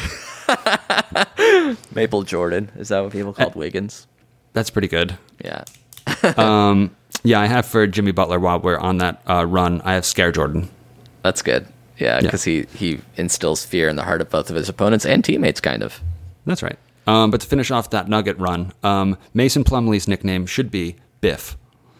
[SPEAKER 3] Maple Jordan. Is that what people called Wiggins?
[SPEAKER 5] That's pretty good.
[SPEAKER 3] Yeah.
[SPEAKER 5] Yeah, I have for Jimmy Butler while we're on that uh, run, I have Scare Jordan.
[SPEAKER 3] That's good. Yeah,
[SPEAKER 5] Yeah.
[SPEAKER 3] because he, he instills fear in the heart of both of his opponents and teammates, kind of.
[SPEAKER 5] That's right. Um, but to finish off that Nugget run, um, Mason Plumlee's nickname should be Biff.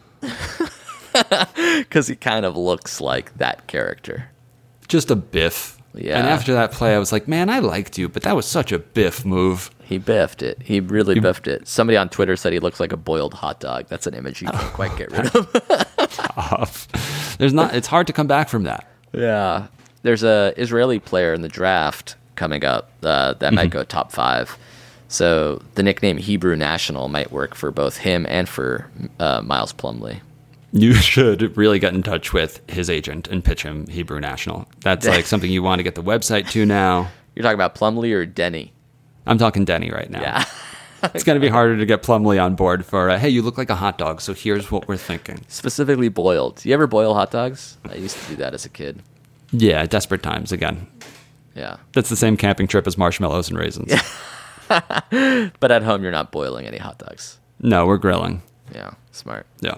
[SPEAKER 3] Because he kind of looks like that character.
[SPEAKER 5] Just a Biff.
[SPEAKER 3] Yeah.
[SPEAKER 5] And after that play, I was like, man, I liked you, but that was such a Biff move.
[SPEAKER 3] He biffed it. He really biffed it. Somebody on Twitter said he looks like a boiled hot dog. That's an image you can't quite get rid of.
[SPEAKER 5] Off. There's not. It's hard to come back from that.
[SPEAKER 3] Yeah. There's a Israeli player in the draft coming up uh, that might go top five. So the nickname Hebrew National might work for both him and for uh, Miles Plumlee.
[SPEAKER 5] You should really get in touch with his agent and pitch him Hebrew National. That's like something you want to get the website to now.
[SPEAKER 3] You're talking about Plumlee or Denny?
[SPEAKER 5] I'm talking Denny right now.
[SPEAKER 3] Yeah.
[SPEAKER 5] It's going to be harder to get Plumlee on board for, uh, hey, you look like a hot dog, so here's what we're thinking.
[SPEAKER 3] Specifically boiled. You ever boil hot dogs? I used to do that as a kid.
[SPEAKER 5] Yeah, desperate times again.
[SPEAKER 3] Yeah.
[SPEAKER 5] That's the same camping trip as marshmallows and raisins.
[SPEAKER 3] But at home, you're not boiling any hot dogs.
[SPEAKER 5] No, we're grilling.
[SPEAKER 3] Yeah. Smart.
[SPEAKER 5] Yeah.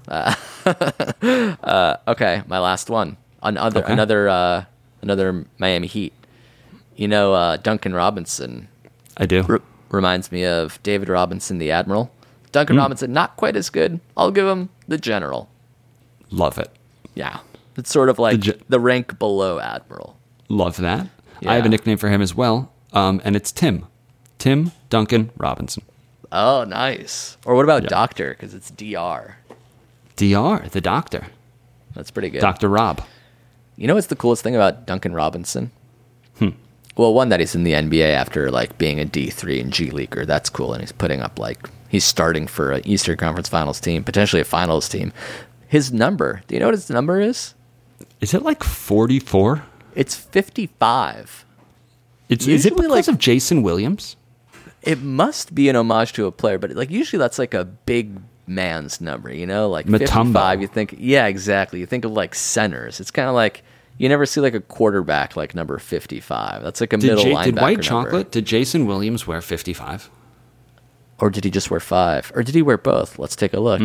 [SPEAKER 3] Okay, my last one. Another
[SPEAKER 5] Okay.
[SPEAKER 3] another uh, another Miami Heat. You know, uh, Duncan Robinson
[SPEAKER 5] I do.
[SPEAKER 3] r- reminds me of David Robinson, the Admiral. Duncan Robinson, not quite as good. I'll give him the General.
[SPEAKER 5] Love it.
[SPEAKER 3] Yeah, it's sort of like
[SPEAKER 5] The
[SPEAKER 3] the,
[SPEAKER 5] ge-
[SPEAKER 3] rank below Admiral.
[SPEAKER 5] Love that. I have
[SPEAKER 3] Yeah.
[SPEAKER 5] a nickname for him as well, um, and it's Tim. Tim Duncan Robinson.
[SPEAKER 3] Oh, nice. Or what about
[SPEAKER 5] Yeah.
[SPEAKER 3] Doctor? Because it's D R.
[SPEAKER 5] D R, the doctor.
[SPEAKER 3] That's pretty good.
[SPEAKER 5] Doctor Rob.
[SPEAKER 3] You know what's the coolest thing about Duncan Robinson? Hmm. Well, one, that he's in the N B A after like being a D three and G Leaguer. That's cool. And he's putting up like, he's starting for an Eastern Conference Finals team, potentially a Finals team. His number, do you know what his number is?
[SPEAKER 5] Is it like forty-four?
[SPEAKER 3] It's fifty-five.
[SPEAKER 5] It's, is it
[SPEAKER 3] Usually,
[SPEAKER 5] because
[SPEAKER 3] like-
[SPEAKER 5] of Jason Williams?
[SPEAKER 3] It must be an homage to a player, but like usually that's like a big man's number, you know? Like
[SPEAKER 5] Mutombo.
[SPEAKER 3] fifty-five, you think, yeah, exactly. You think of like centers. It's kind of like, you never see like a quarterback like number fifty-five. That's like a
[SPEAKER 5] Did,
[SPEAKER 3] middle
[SPEAKER 5] J-
[SPEAKER 3] linebacker
[SPEAKER 5] did White
[SPEAKER 3] number.
[SPEAKER 5] Chocolate, did Jason Williams wear fifty-five?
[SPEAKER 3] Or did he just wear five? Or did he wear both? Let's take a look.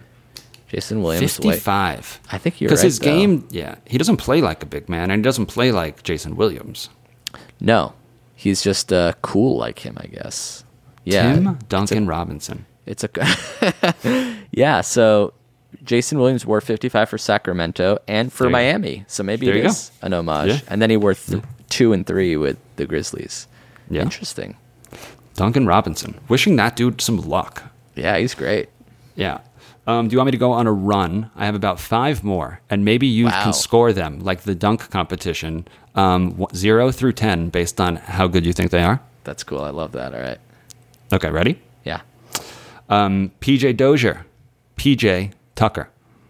[SPEAKER 3] Jason Williams. White.
[SPEAKER 5] fifty-five.
[SPEAKER 3] I think you're
[SPEAKER 5] Because
[SPEAKER 3] right,
[SPEAKER 5] his
[SPEAKER 3] though.
[SPEAKER 5] game, yeah, he doesn't play like a big man, and he doesn't play like Jason Williams.
[SPEAKER 3] No, he's just uh, cool like him, I guess. Yeah,
[SPEAKER 5] Tim Duncan Robinson.
[SPEAKER 3] it's a yeah. So Jason Williams wore fifty-five for Sacramento and for
[SPEAKER 5] There you go.
[SPEAKER 3] Miami, so maybe
[SPEAKER 5] There
[SPEAKER 3] it
[SPEAKER 5] you
[SPEAKER 3] is an homage.
[SPEAKER 5] Yeah.
[SPEAKER 3] And then he wore th- two and three with the Grizzlies.
[SPEAKER 5] Yeah.
[SPEAKER 3] Interesting.
[SPEAKER 5] Duncan Robinson. Wishing that dude some luck.
[SPEAKER 3] Yeah, he's great.
[SPEAKER 5] Yeah. Um, do you want me to go on a run? I have about five more, and maybe you
[SPEAKER 3] Wow.
[SPEAKER 5] can score them like the dunk competition, um, wh- zero through ten, based on how good you think they are.
[SPEAKER 3] That's cool. I love that. All right.
[SPEAKER 5] Okay, ready?
[SPEAKER 3] Yeah.
[SPEAKER 5] Um, P J Dozier, P J Tucker.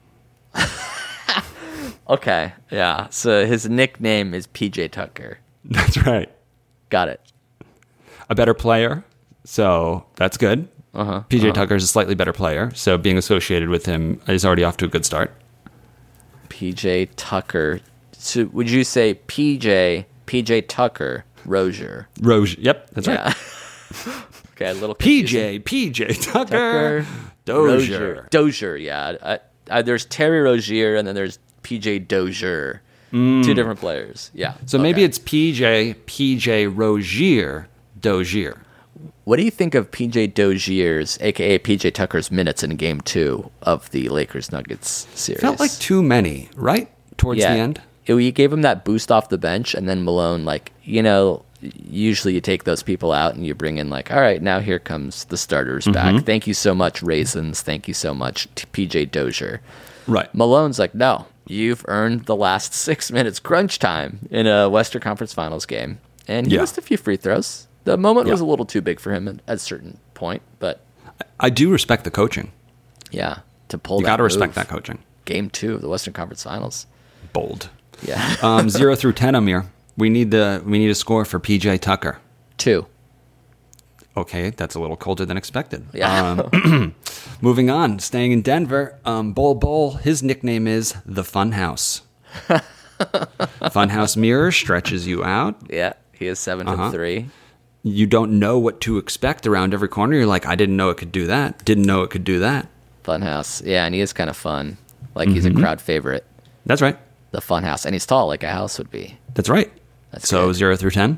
[SPEAKER 3] Okay. Yeah. So his nickname is P J Tucker.
[SPEAKER 5] That's right.
[SPEAKER 3] Got it.
[SPEAKER 5] A better player, so that's good.
[SPEAKER 3] Uh-huh.
[SPEAKER 5] P J Tucker is a slightly better player, so being associated with him is already off to a good start.
[SPEAKER 3] P P J Tucker. So would you say P J, P J Tucker, Rozier?
[SPEAKER 5] Rozier. Yep, that's
[SPEAKER 3] Yeah.
[SPEAKER 5] right.
[SPEAKER 3] Okay, a little
[SPEAKER 5] P
[SPEAKER 3] confusing.
[SPEAKER 5] J, P J Tucker,
[SPEAKER 3] Tucker,
[SPEAKER 5] Dozier.
[SPEAKER 3] Dozier, yeah. I, I, there's Terry Rozier, and then there's P J Dozier. Two different players. Yeah.
[SPEAKER 5] So
[SPEAKER 3] okay.
[SPEAKER 5] maybe it's P J, P J Rozier, Dozier.
[SPEAKER 3] What do you think of P J Dozier's, a k a. P J Tucker's minutes in Game Two of the Lakers-Nuggets series?
[SPEAKER 5] Felt like too many, right? Towards
[SPEAKER 3] yeah.
[SPEAKER 5] the end?
[SPEAKER 3] It, you gave him that boost off the bench, and then Malone, like, you know, usually you take those people out and you bring in, like, all right, now here comes the starters
[SPEAKER 5] Mm-hmm.
[SPEAKER 3] back. Thank you so much, Raisins. Thank you so much, T- P J Dozier.
[SPEAKER 5] Right.
[SPEAKER 3] Malone's like, no, you've earned the last six minutes crunch time in a Western Conference Finals game. And he
[SPEAKER 5] Yeah.
[SPEAKER 3] missed a few free throws. The moment
[SPEAKER 5] Yeah.
[SPEAKER 3] was a little too big for him at, at a certain point, but
[SPEAKER 5] I do respect the coaching.
[SPEAKER 3] yeah, to pull
[SPEAKER 5] You
[SPEAKER 3] that
[SPEAKER 5] got to respect
[SPEAKER 3] move.
[SPEAKER 5] that coaching.
[SPEAKER 3] Game two of the Western Conference Finals.
[SPEAKER 5] Bold.
[SPEAKER 3] Yeah.
[SPEAKER 5] Um, zero through ten, Amir. We need the we need a score for P J Tucker.
[SPEAKER 3] Two.
[SPEAKER 5] Okay, that's a little colder than expected.
[SPEAKER 3] Yeah.
[SPEAKER 5] Um, moving on, staying in Denver, um, Bol Bol, his nickname is the Funhouse. Funhouse mirror stretches you out.
[SPEAKER 3] Yeah. He is seven
[SPEAKER 5] Uh-huh.
[SPEAKER 3] from three.
[SPEAKER 5] You don't know what to expect around every corner. You're like, I didn't know it could do that. Didn't know it could do that.
[SPEAKER 3] Funhouse. Yeah, and he is kind of fun. Like he's a crowd favorite.
[SPEAKER 5] That's right.
[SPEAKER 3] The Funhouse. And he's tall like a house would be.
[SPEAKER 5] That's right.
[SPEAKER 3] That's
[SPEAKER 5] so
[SPEAKER 3] good.
[SPEAKER 5] zero through ten.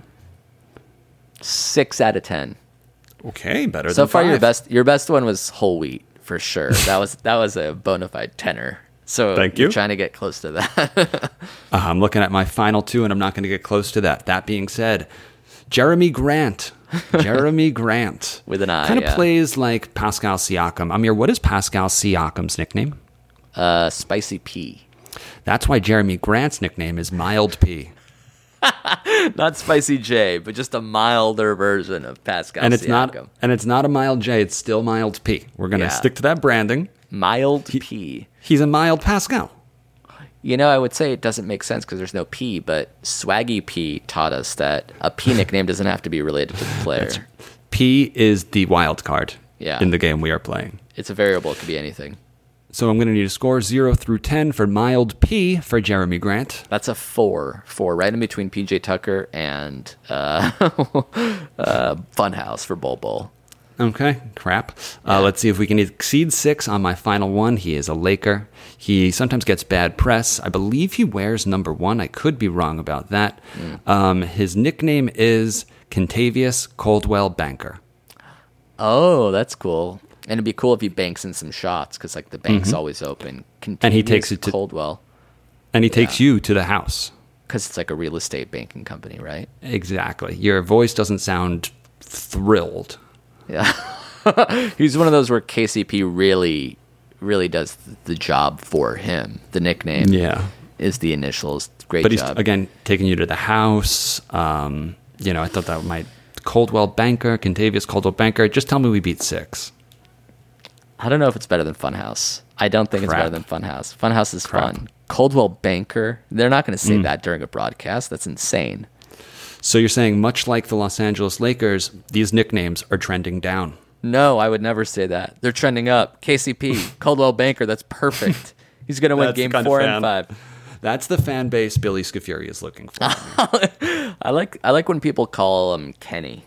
[SPEAKER 3] Six out of ten.
[SPEAKER 5] Okay, better
[SPEAKER 3] So
[SPEAKER 5] than
[SPEAKER 3] far,
[SPEAKER 5] five.
[SPEAKER 3] your best your best one was whole wheat for sure. That was that was a bona fide tenor. So
[SPEAKER 5] Thank
[SPEAKER 3] you're
[SPEAKER 5] you.
[SPEAKER 3] trying to get close to that.
[SPEAKER 5] Uh, I'm looking at my final two, and I'm not going to get close to that. That being said, Jeremy Grant. Jeremy Grant.
[SPEAKER 3] With an I,
[SPEAKER 5] Kind of
[SPEAKER 3] yeah.
[SPEAKER 5] plays like Pascal Siakam. Amir, what is Pascal Siakam's nickname?
[SPEAKER 3] uh, Spicy P.
[SPEAKER 5] That's why Jeremy Grant's nickname is Mild P.
[SPEAKER 3] Not Spicy J, but just a milder version of Pascal
[SPEAKER 5] And it's
[SPEAKER 3] Siakam.
[SPEAKER 5] not and it's not a mild J, it's still Mild P. We're going to
[SPEAKER 3] Yeah.
[SPEAKER 5] stick to that branding.
[SPEAKER 3] Mild P.
[SPEAKER 5] He's a mild Pascal.
[SPEAKER 3] You know, I would say it doesn't make sense because there's no P, but Swaggy P taught us that a P nickname doesn't have to be related to the player.
[SPEAKER 5] P is the wild card
[SPEAKER 3] Yeah.
[SPEAKER 5] in the game we are playing.
[SPEAKER 3] It's a variable. It could be anything.
[SPEAKER 5] So I'm going to need a score zero through ten for Mild P for Jeremy Grant.
[SPEAKER 3] That's a four. Four, right in between P J Tucker and uh, uh, Funhouse for Bol Bol.
[SPEAKER 5] Okay, crap. Uh, let's see if we can exceed six on my final one. He is a Laker. He sometimes gets bad press. I believe he wears number one. I could be wrong about that.
[SPEAKER 3] Mm.
[SPEAKER 5] Um, his nickname is Kentavious Caldwell Banker.
[SPEAKER 3] Oh, that's cool. And it'd be cool if he banks in some shots because, like, the bank's always open.
[SPEAKER 5] Mm-hmm. And he takes it to-
[SPEAKER 3] Coldwell
[SPEAKER 5] And he takes you to the house.
[SPEAKER 3] because it's like a real estate banking company, right?
[SPEAKER 5] Exactly. Your voice doesn't sound thrilled.
[SPEAKER 3] Yeah. He's one of those where K C P really, really does the job for him. The nickname
[SPEAKER 5] Yeah.
[SPEAKER 3] is the initials. Great
[SPEAKER 5] But he's,
[SPEAKER 3] job.
[SPEAKER 5] again, taking you to the house. Um, you know, I thought that might... Coldwell Banker, Kentavious Caldwell Banker. Just tell me we beat six.
[SPEAKER 3] I don't know if it's better than Funhouse. I don't think
[SPEAKER 5] Crap.
[SPEAKER 3] it's better than Funhouse. Funhouse is
[SPEAKER 5] Crap.
[SPEAKER 3] fun. Coldwell Banker, they're not going to
[SPEAKER 5] Mm.
[SPEAKER 3] say that during a broadcast. That's insane.
[SPEAKER 5] So you're saying, much like the Los Angeles Lakers, these nicknames are trending down.
[SPEAKER 3] No, I would never say that. They're trending up. K C P, Coldwell Banker, that's perfect. He's going to win
[SPEAKER 5] That's the
[SPEAKER 3] game
[SPEAKER 5] kind of
[SPEAKER 3] four
[SPEAKER 5] fan.
[SPEAKER 3] and five.
[SPEAKER 5] That's the fan base Billy Scafuri is looking for.
[SPEAKER 3] I like I like when people call him Kenny.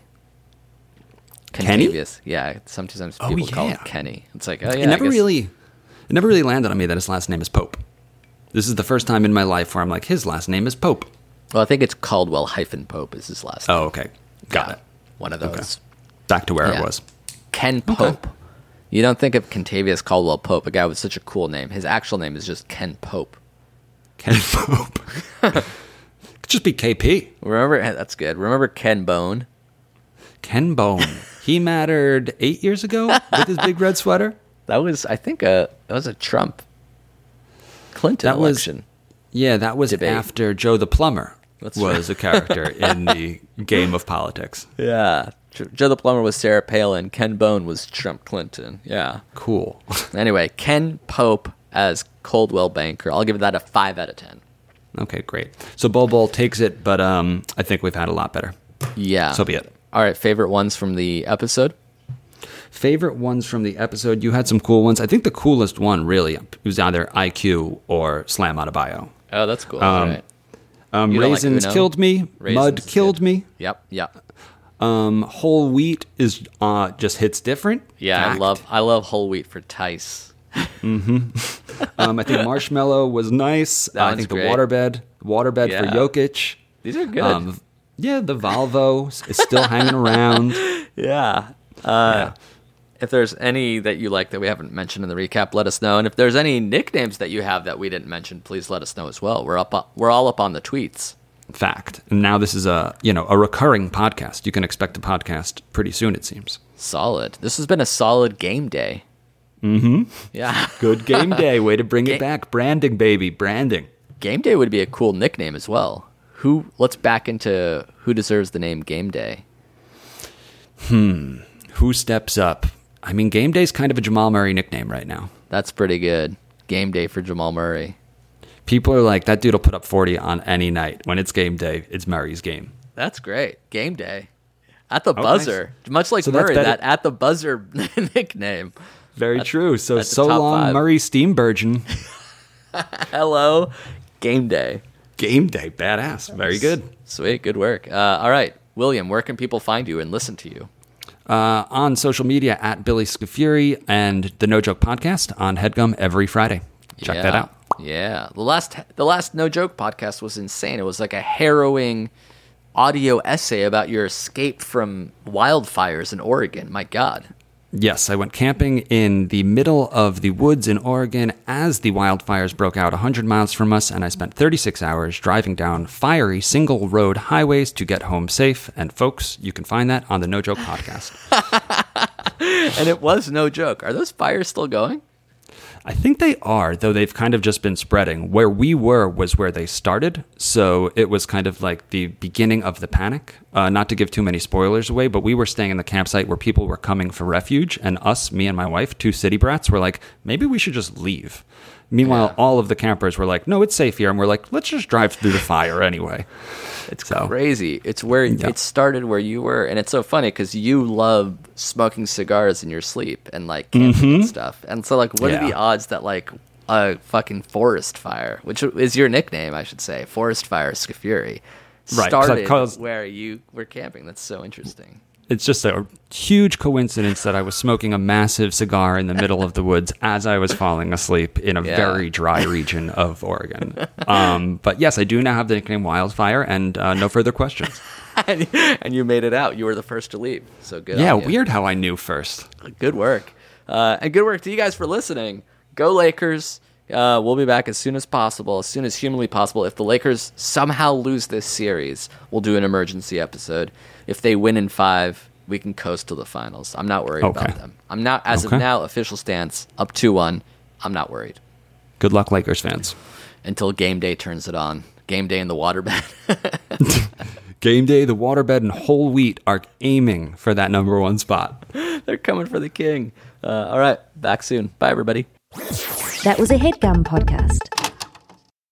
[SPEAKER 5] Kenny?
[SPEAKER 3] Kentavious. Yeah, sometimes
[SPEAKER 5] Oh,
[SPEAKER 3] people call
[SPEAKER 5] yeah.
[SPEAKER 3] him Kenny. It's like, oh yeah,
[SPEAKER 5] it never
[SPEAKER 3] I guess-
[SPEAKER 5] really, it never really landed on me that his last name is Pope. This is the first time in my life where I'm like, his last name is Pope.
[SPEAKER 3] Well, I think it's Caldwell hyphen Pope is his last name.
[SPEAKER 5] Oh, okay, got
[SPEAKER 3] Yeah,
[SPEAKER 5] it.
[SPEAKER 3] One of those.
[SPEAKER 5] Back to where
[SPEAKER 3] Yeah.
[SPEAKER 5] it was.
[SPEAKER 3] Ken Pope. You don't think of Kentavious Caldwell Pope, a guy with such a cool name. His actual name is just Ken Pope.
[SPEAKER 5] Ken Pope. Could just be K P.
[SPEAKER 3] Remember, that's good. Remember Ken Bone?
[SPEAKER 5] Ken Bone. He mattered eight years ago with his big red sweater.
[SPEAKER 3] That was, I think, a that was a Trump Clinton
[SPEAKER 5] That was-
[SPEAKER 3] election.
[SPEAKER 5] Yeah, that was
[SPEAKER 3] Debate.
[SPEAKER 5] after Joe the Plumber
[SPEAKER 3] That's
[SPEAKER 5] was a character in the game of politics.
[SPEAKER 3] Yeah. Joe the Plumber was Sarah Palin. Ken Bone was Trump Clinton. Yeah.
[SPEAKER 5] Cool.
[SPEAKER 3] Anyway, Ken Pope as Coldwell Banker. I'll give that a five out of ten.
[SPEAKER 5] Okay, great. So Bol Bol takes it, but um, I think we've had a lot better.
[SPEAKER 3] Yeah.
[SPEAKER 5] So be it.
[SPEAKER 3] All right, favorite ones from the episode?
[SPEAKER 5] Favorite ones from the episode? You had some cool ones. I think the coolest one, really, was either I Q or Slam Adebayo.
[SPEAKER 3] Oh, that's cool.
[SPEAKER 5] Um,
[SPEAKER 3] All right.
[SPEAKER 5] Um,
[SPEAKER 3] You don't like
[SPEAKER 5] raisins
[SPEAKER 3] Uno?
[SPEAKER 5] killed me.
[SPEAKER 3] Raisins
[SPEAKER 5] Mud
[SPEAKER 3] is
[SPEAKER 5] killed
[SPEAKER 3] good.
[SPEAKER 5] me.
[SPEAKER 3] Yep, yep.
[SPEAKER 5] Um, whole wheat is uh, just hits different.
[SPEAKER 3] Yeah,
[SPEAKER 5] Fact.
[SPEAKER 3] I love I love whole wheat for Tice.
[SPEAKER 5] Um, I think marshmallow was nice.
[SPEAKER 3] That
[SPEAKER 5] Uh, I
[SPEAKER 3] one's
[SPEAKER 5] think the
[SPEAKER 3] great.
[SPEAKER 5] waterbed, waterbed
[SPEAKER 3] Yeah.
[SPEAKER 5] for Jokic.
[SPEAKER 3] These are good.
[SPEAKER 5] Um, yeah, the Volvo is still hanging around.
[SPEAKER 3] yeah. Uh, If there's any that you like that we haven't mentioned in the recap, let us know. And if there's any nicknames that you have that we didn't mention, please let us know as well. We're up. We're all up on the tweets.
[SPEAKER 5] Fact. And now this is a you know a recurring podcast. You can expect a podcast pretty soon. It seems.
[SPEAKER 3] Solid. This has been a solid game day. Mm-hmm. Yeah.
[SPEAKER 5] Good game day. Way to bring
[SPEAKER 3] Ga-
[SPEAKER 5] it back. Branding, baby. Branding.
[SPEAKER 3] Game Day would be a cool nickname as well. Who? Let's back into who deserves the name Game Day.
[SPEAKER 5] Who steps up? I mean, Game Day's kind of a Jamal Murray nickname right now.
[SPEAKER 3] That's pretty good. Game Day for Jamal Murray.
[SPEAKER 5] People are like, that dude will put up forty on any night. When it's game day, it's Murray's game.
[SPEAKER 3] That's great. Game Day. At the buzzer. Much like
[SPEAKER 5] So that's
[SPEAKER 3] Murray,
[SPEAKER 5] better-
[SPEAKER 3] that at the buzzer nickname.
[SPEAKER 5] Very true. So,
[SPEAKER 3] that's the
[SPEAKER 5] so
[SPEAKER 3] top
[SPEAKER 5] long,
[SPEAKER 3] five.
[SPEAKER 5] Murray Steenburgen.
[SPEAKER 3] Hello. Game Day.
[SPEAKER 5] Game Day. Badass. Very good.
[SPEAKER 3] Sweet. Good work. Uh, all right. William, where can people find you and listen to you?
[SPEAKER 5] Uh, on social media at Billy Scafuri and the No Joke Podcast on HeadGum every Friday. Check
[SPEAKER 3] Yeah.
[SPEAKER 5] that out.
[SPEAKER 3] Yeah. The last the last No Joke podcast was insane. It was like a harrowing audio essay about your escape from wildfires in Oregon. My God.
[SPEAKER 5] Yes, I went camping in the middle of the woods in Oregon as the wildfires broke out one hundred miles from us, and I spent thirty-six hours driving down fiery single-road highways to get home safe. And folks, you can find that on the No Joke Podcast.
[SPEAKER 3] And it was no joke. Are those fires still going?
[SPEAKER 5] I think they are, though they've kind of just been spreading. Where we were was where they started, so it was kind of like the beginning of the panic. Uh, not to give too many spoilers away, but we were staying in the campsite where people were coming for refuge, and us, me and my wife, two city brats, were like, maybe we should just leave. Meanwhile,
[SPEAKER 3] Yeah.
[SPEAKER 5] all of the campers were like, no, it's safe here, and we're like, let's just drive through the fire anyway.
[SPEAKER 3] It's
[SPEAKER 5] So-
[SPEAKER 3] crazy. It's where
[SPEAKER 5] Yeah.
[SPEAKER 3] it started where you were, and it's so funny because you love smoking cigars in your sleep and like camping and stuff. And so, like, what are the
[SPEAKER 5] Yeah.
[SPEAKER 3] odds that like a fucking forest fire, which is your nickname, I should say, Forest Fire Scafuri,
[SPEAKER 5] Right, 'cause
[SPEAKER 3] started
[SPEAKER 5] I've caused-
[SPEAKER 3] where you were camping? That's so interesting.
[SPEAKER 5] It's just a huge coincidence that I was smoking a massive cigar in the middle of the woods as I was falling asleep in a
[SPEAKER 3] Yeah.
[SPEAKER 5] very dry region of Oregon. Um, but yes, I do now have the nickname Wildfire, and uh, no further questions.
[SPEAKER 3] and, and you made it out. You were the first to leave. So good.
[SPEAKER 5] Yeah,
[SPEAKER 3] on you.
[SPEAKER 5] weird how I knew first.
[SPEAKER 3] Good work. Uh, and good work to you guys for listening. Go Lakers. Uh, we'll be back as soon as possible, as soon as humanly possible. If the Lakers somehow lose this series, we'll do an emergency episode. If they win in five, we can coast to the finals. I'm not worried
[SPEAKER 5] Okay.
[SPEAKER 3] about them. I'm not, as
[SPEAKER 5] Okay.
[SPEAKER 3] of now, official stance, up two one. I'm not worried.
[SPEAKER 5] Good luck, Lakers fans.
[SPEAKER 3] Until game day turns it on. Game day in the waterbed.
[SPEAKER 5] Game day, the waterbed, and whole wheat are aiming for that number one spot.
[SPEAKER 3] They're coming for the king. Uh, all right, back soon. Bye, everybody.
[SPEAKER 7] That was a HeadGum podcast.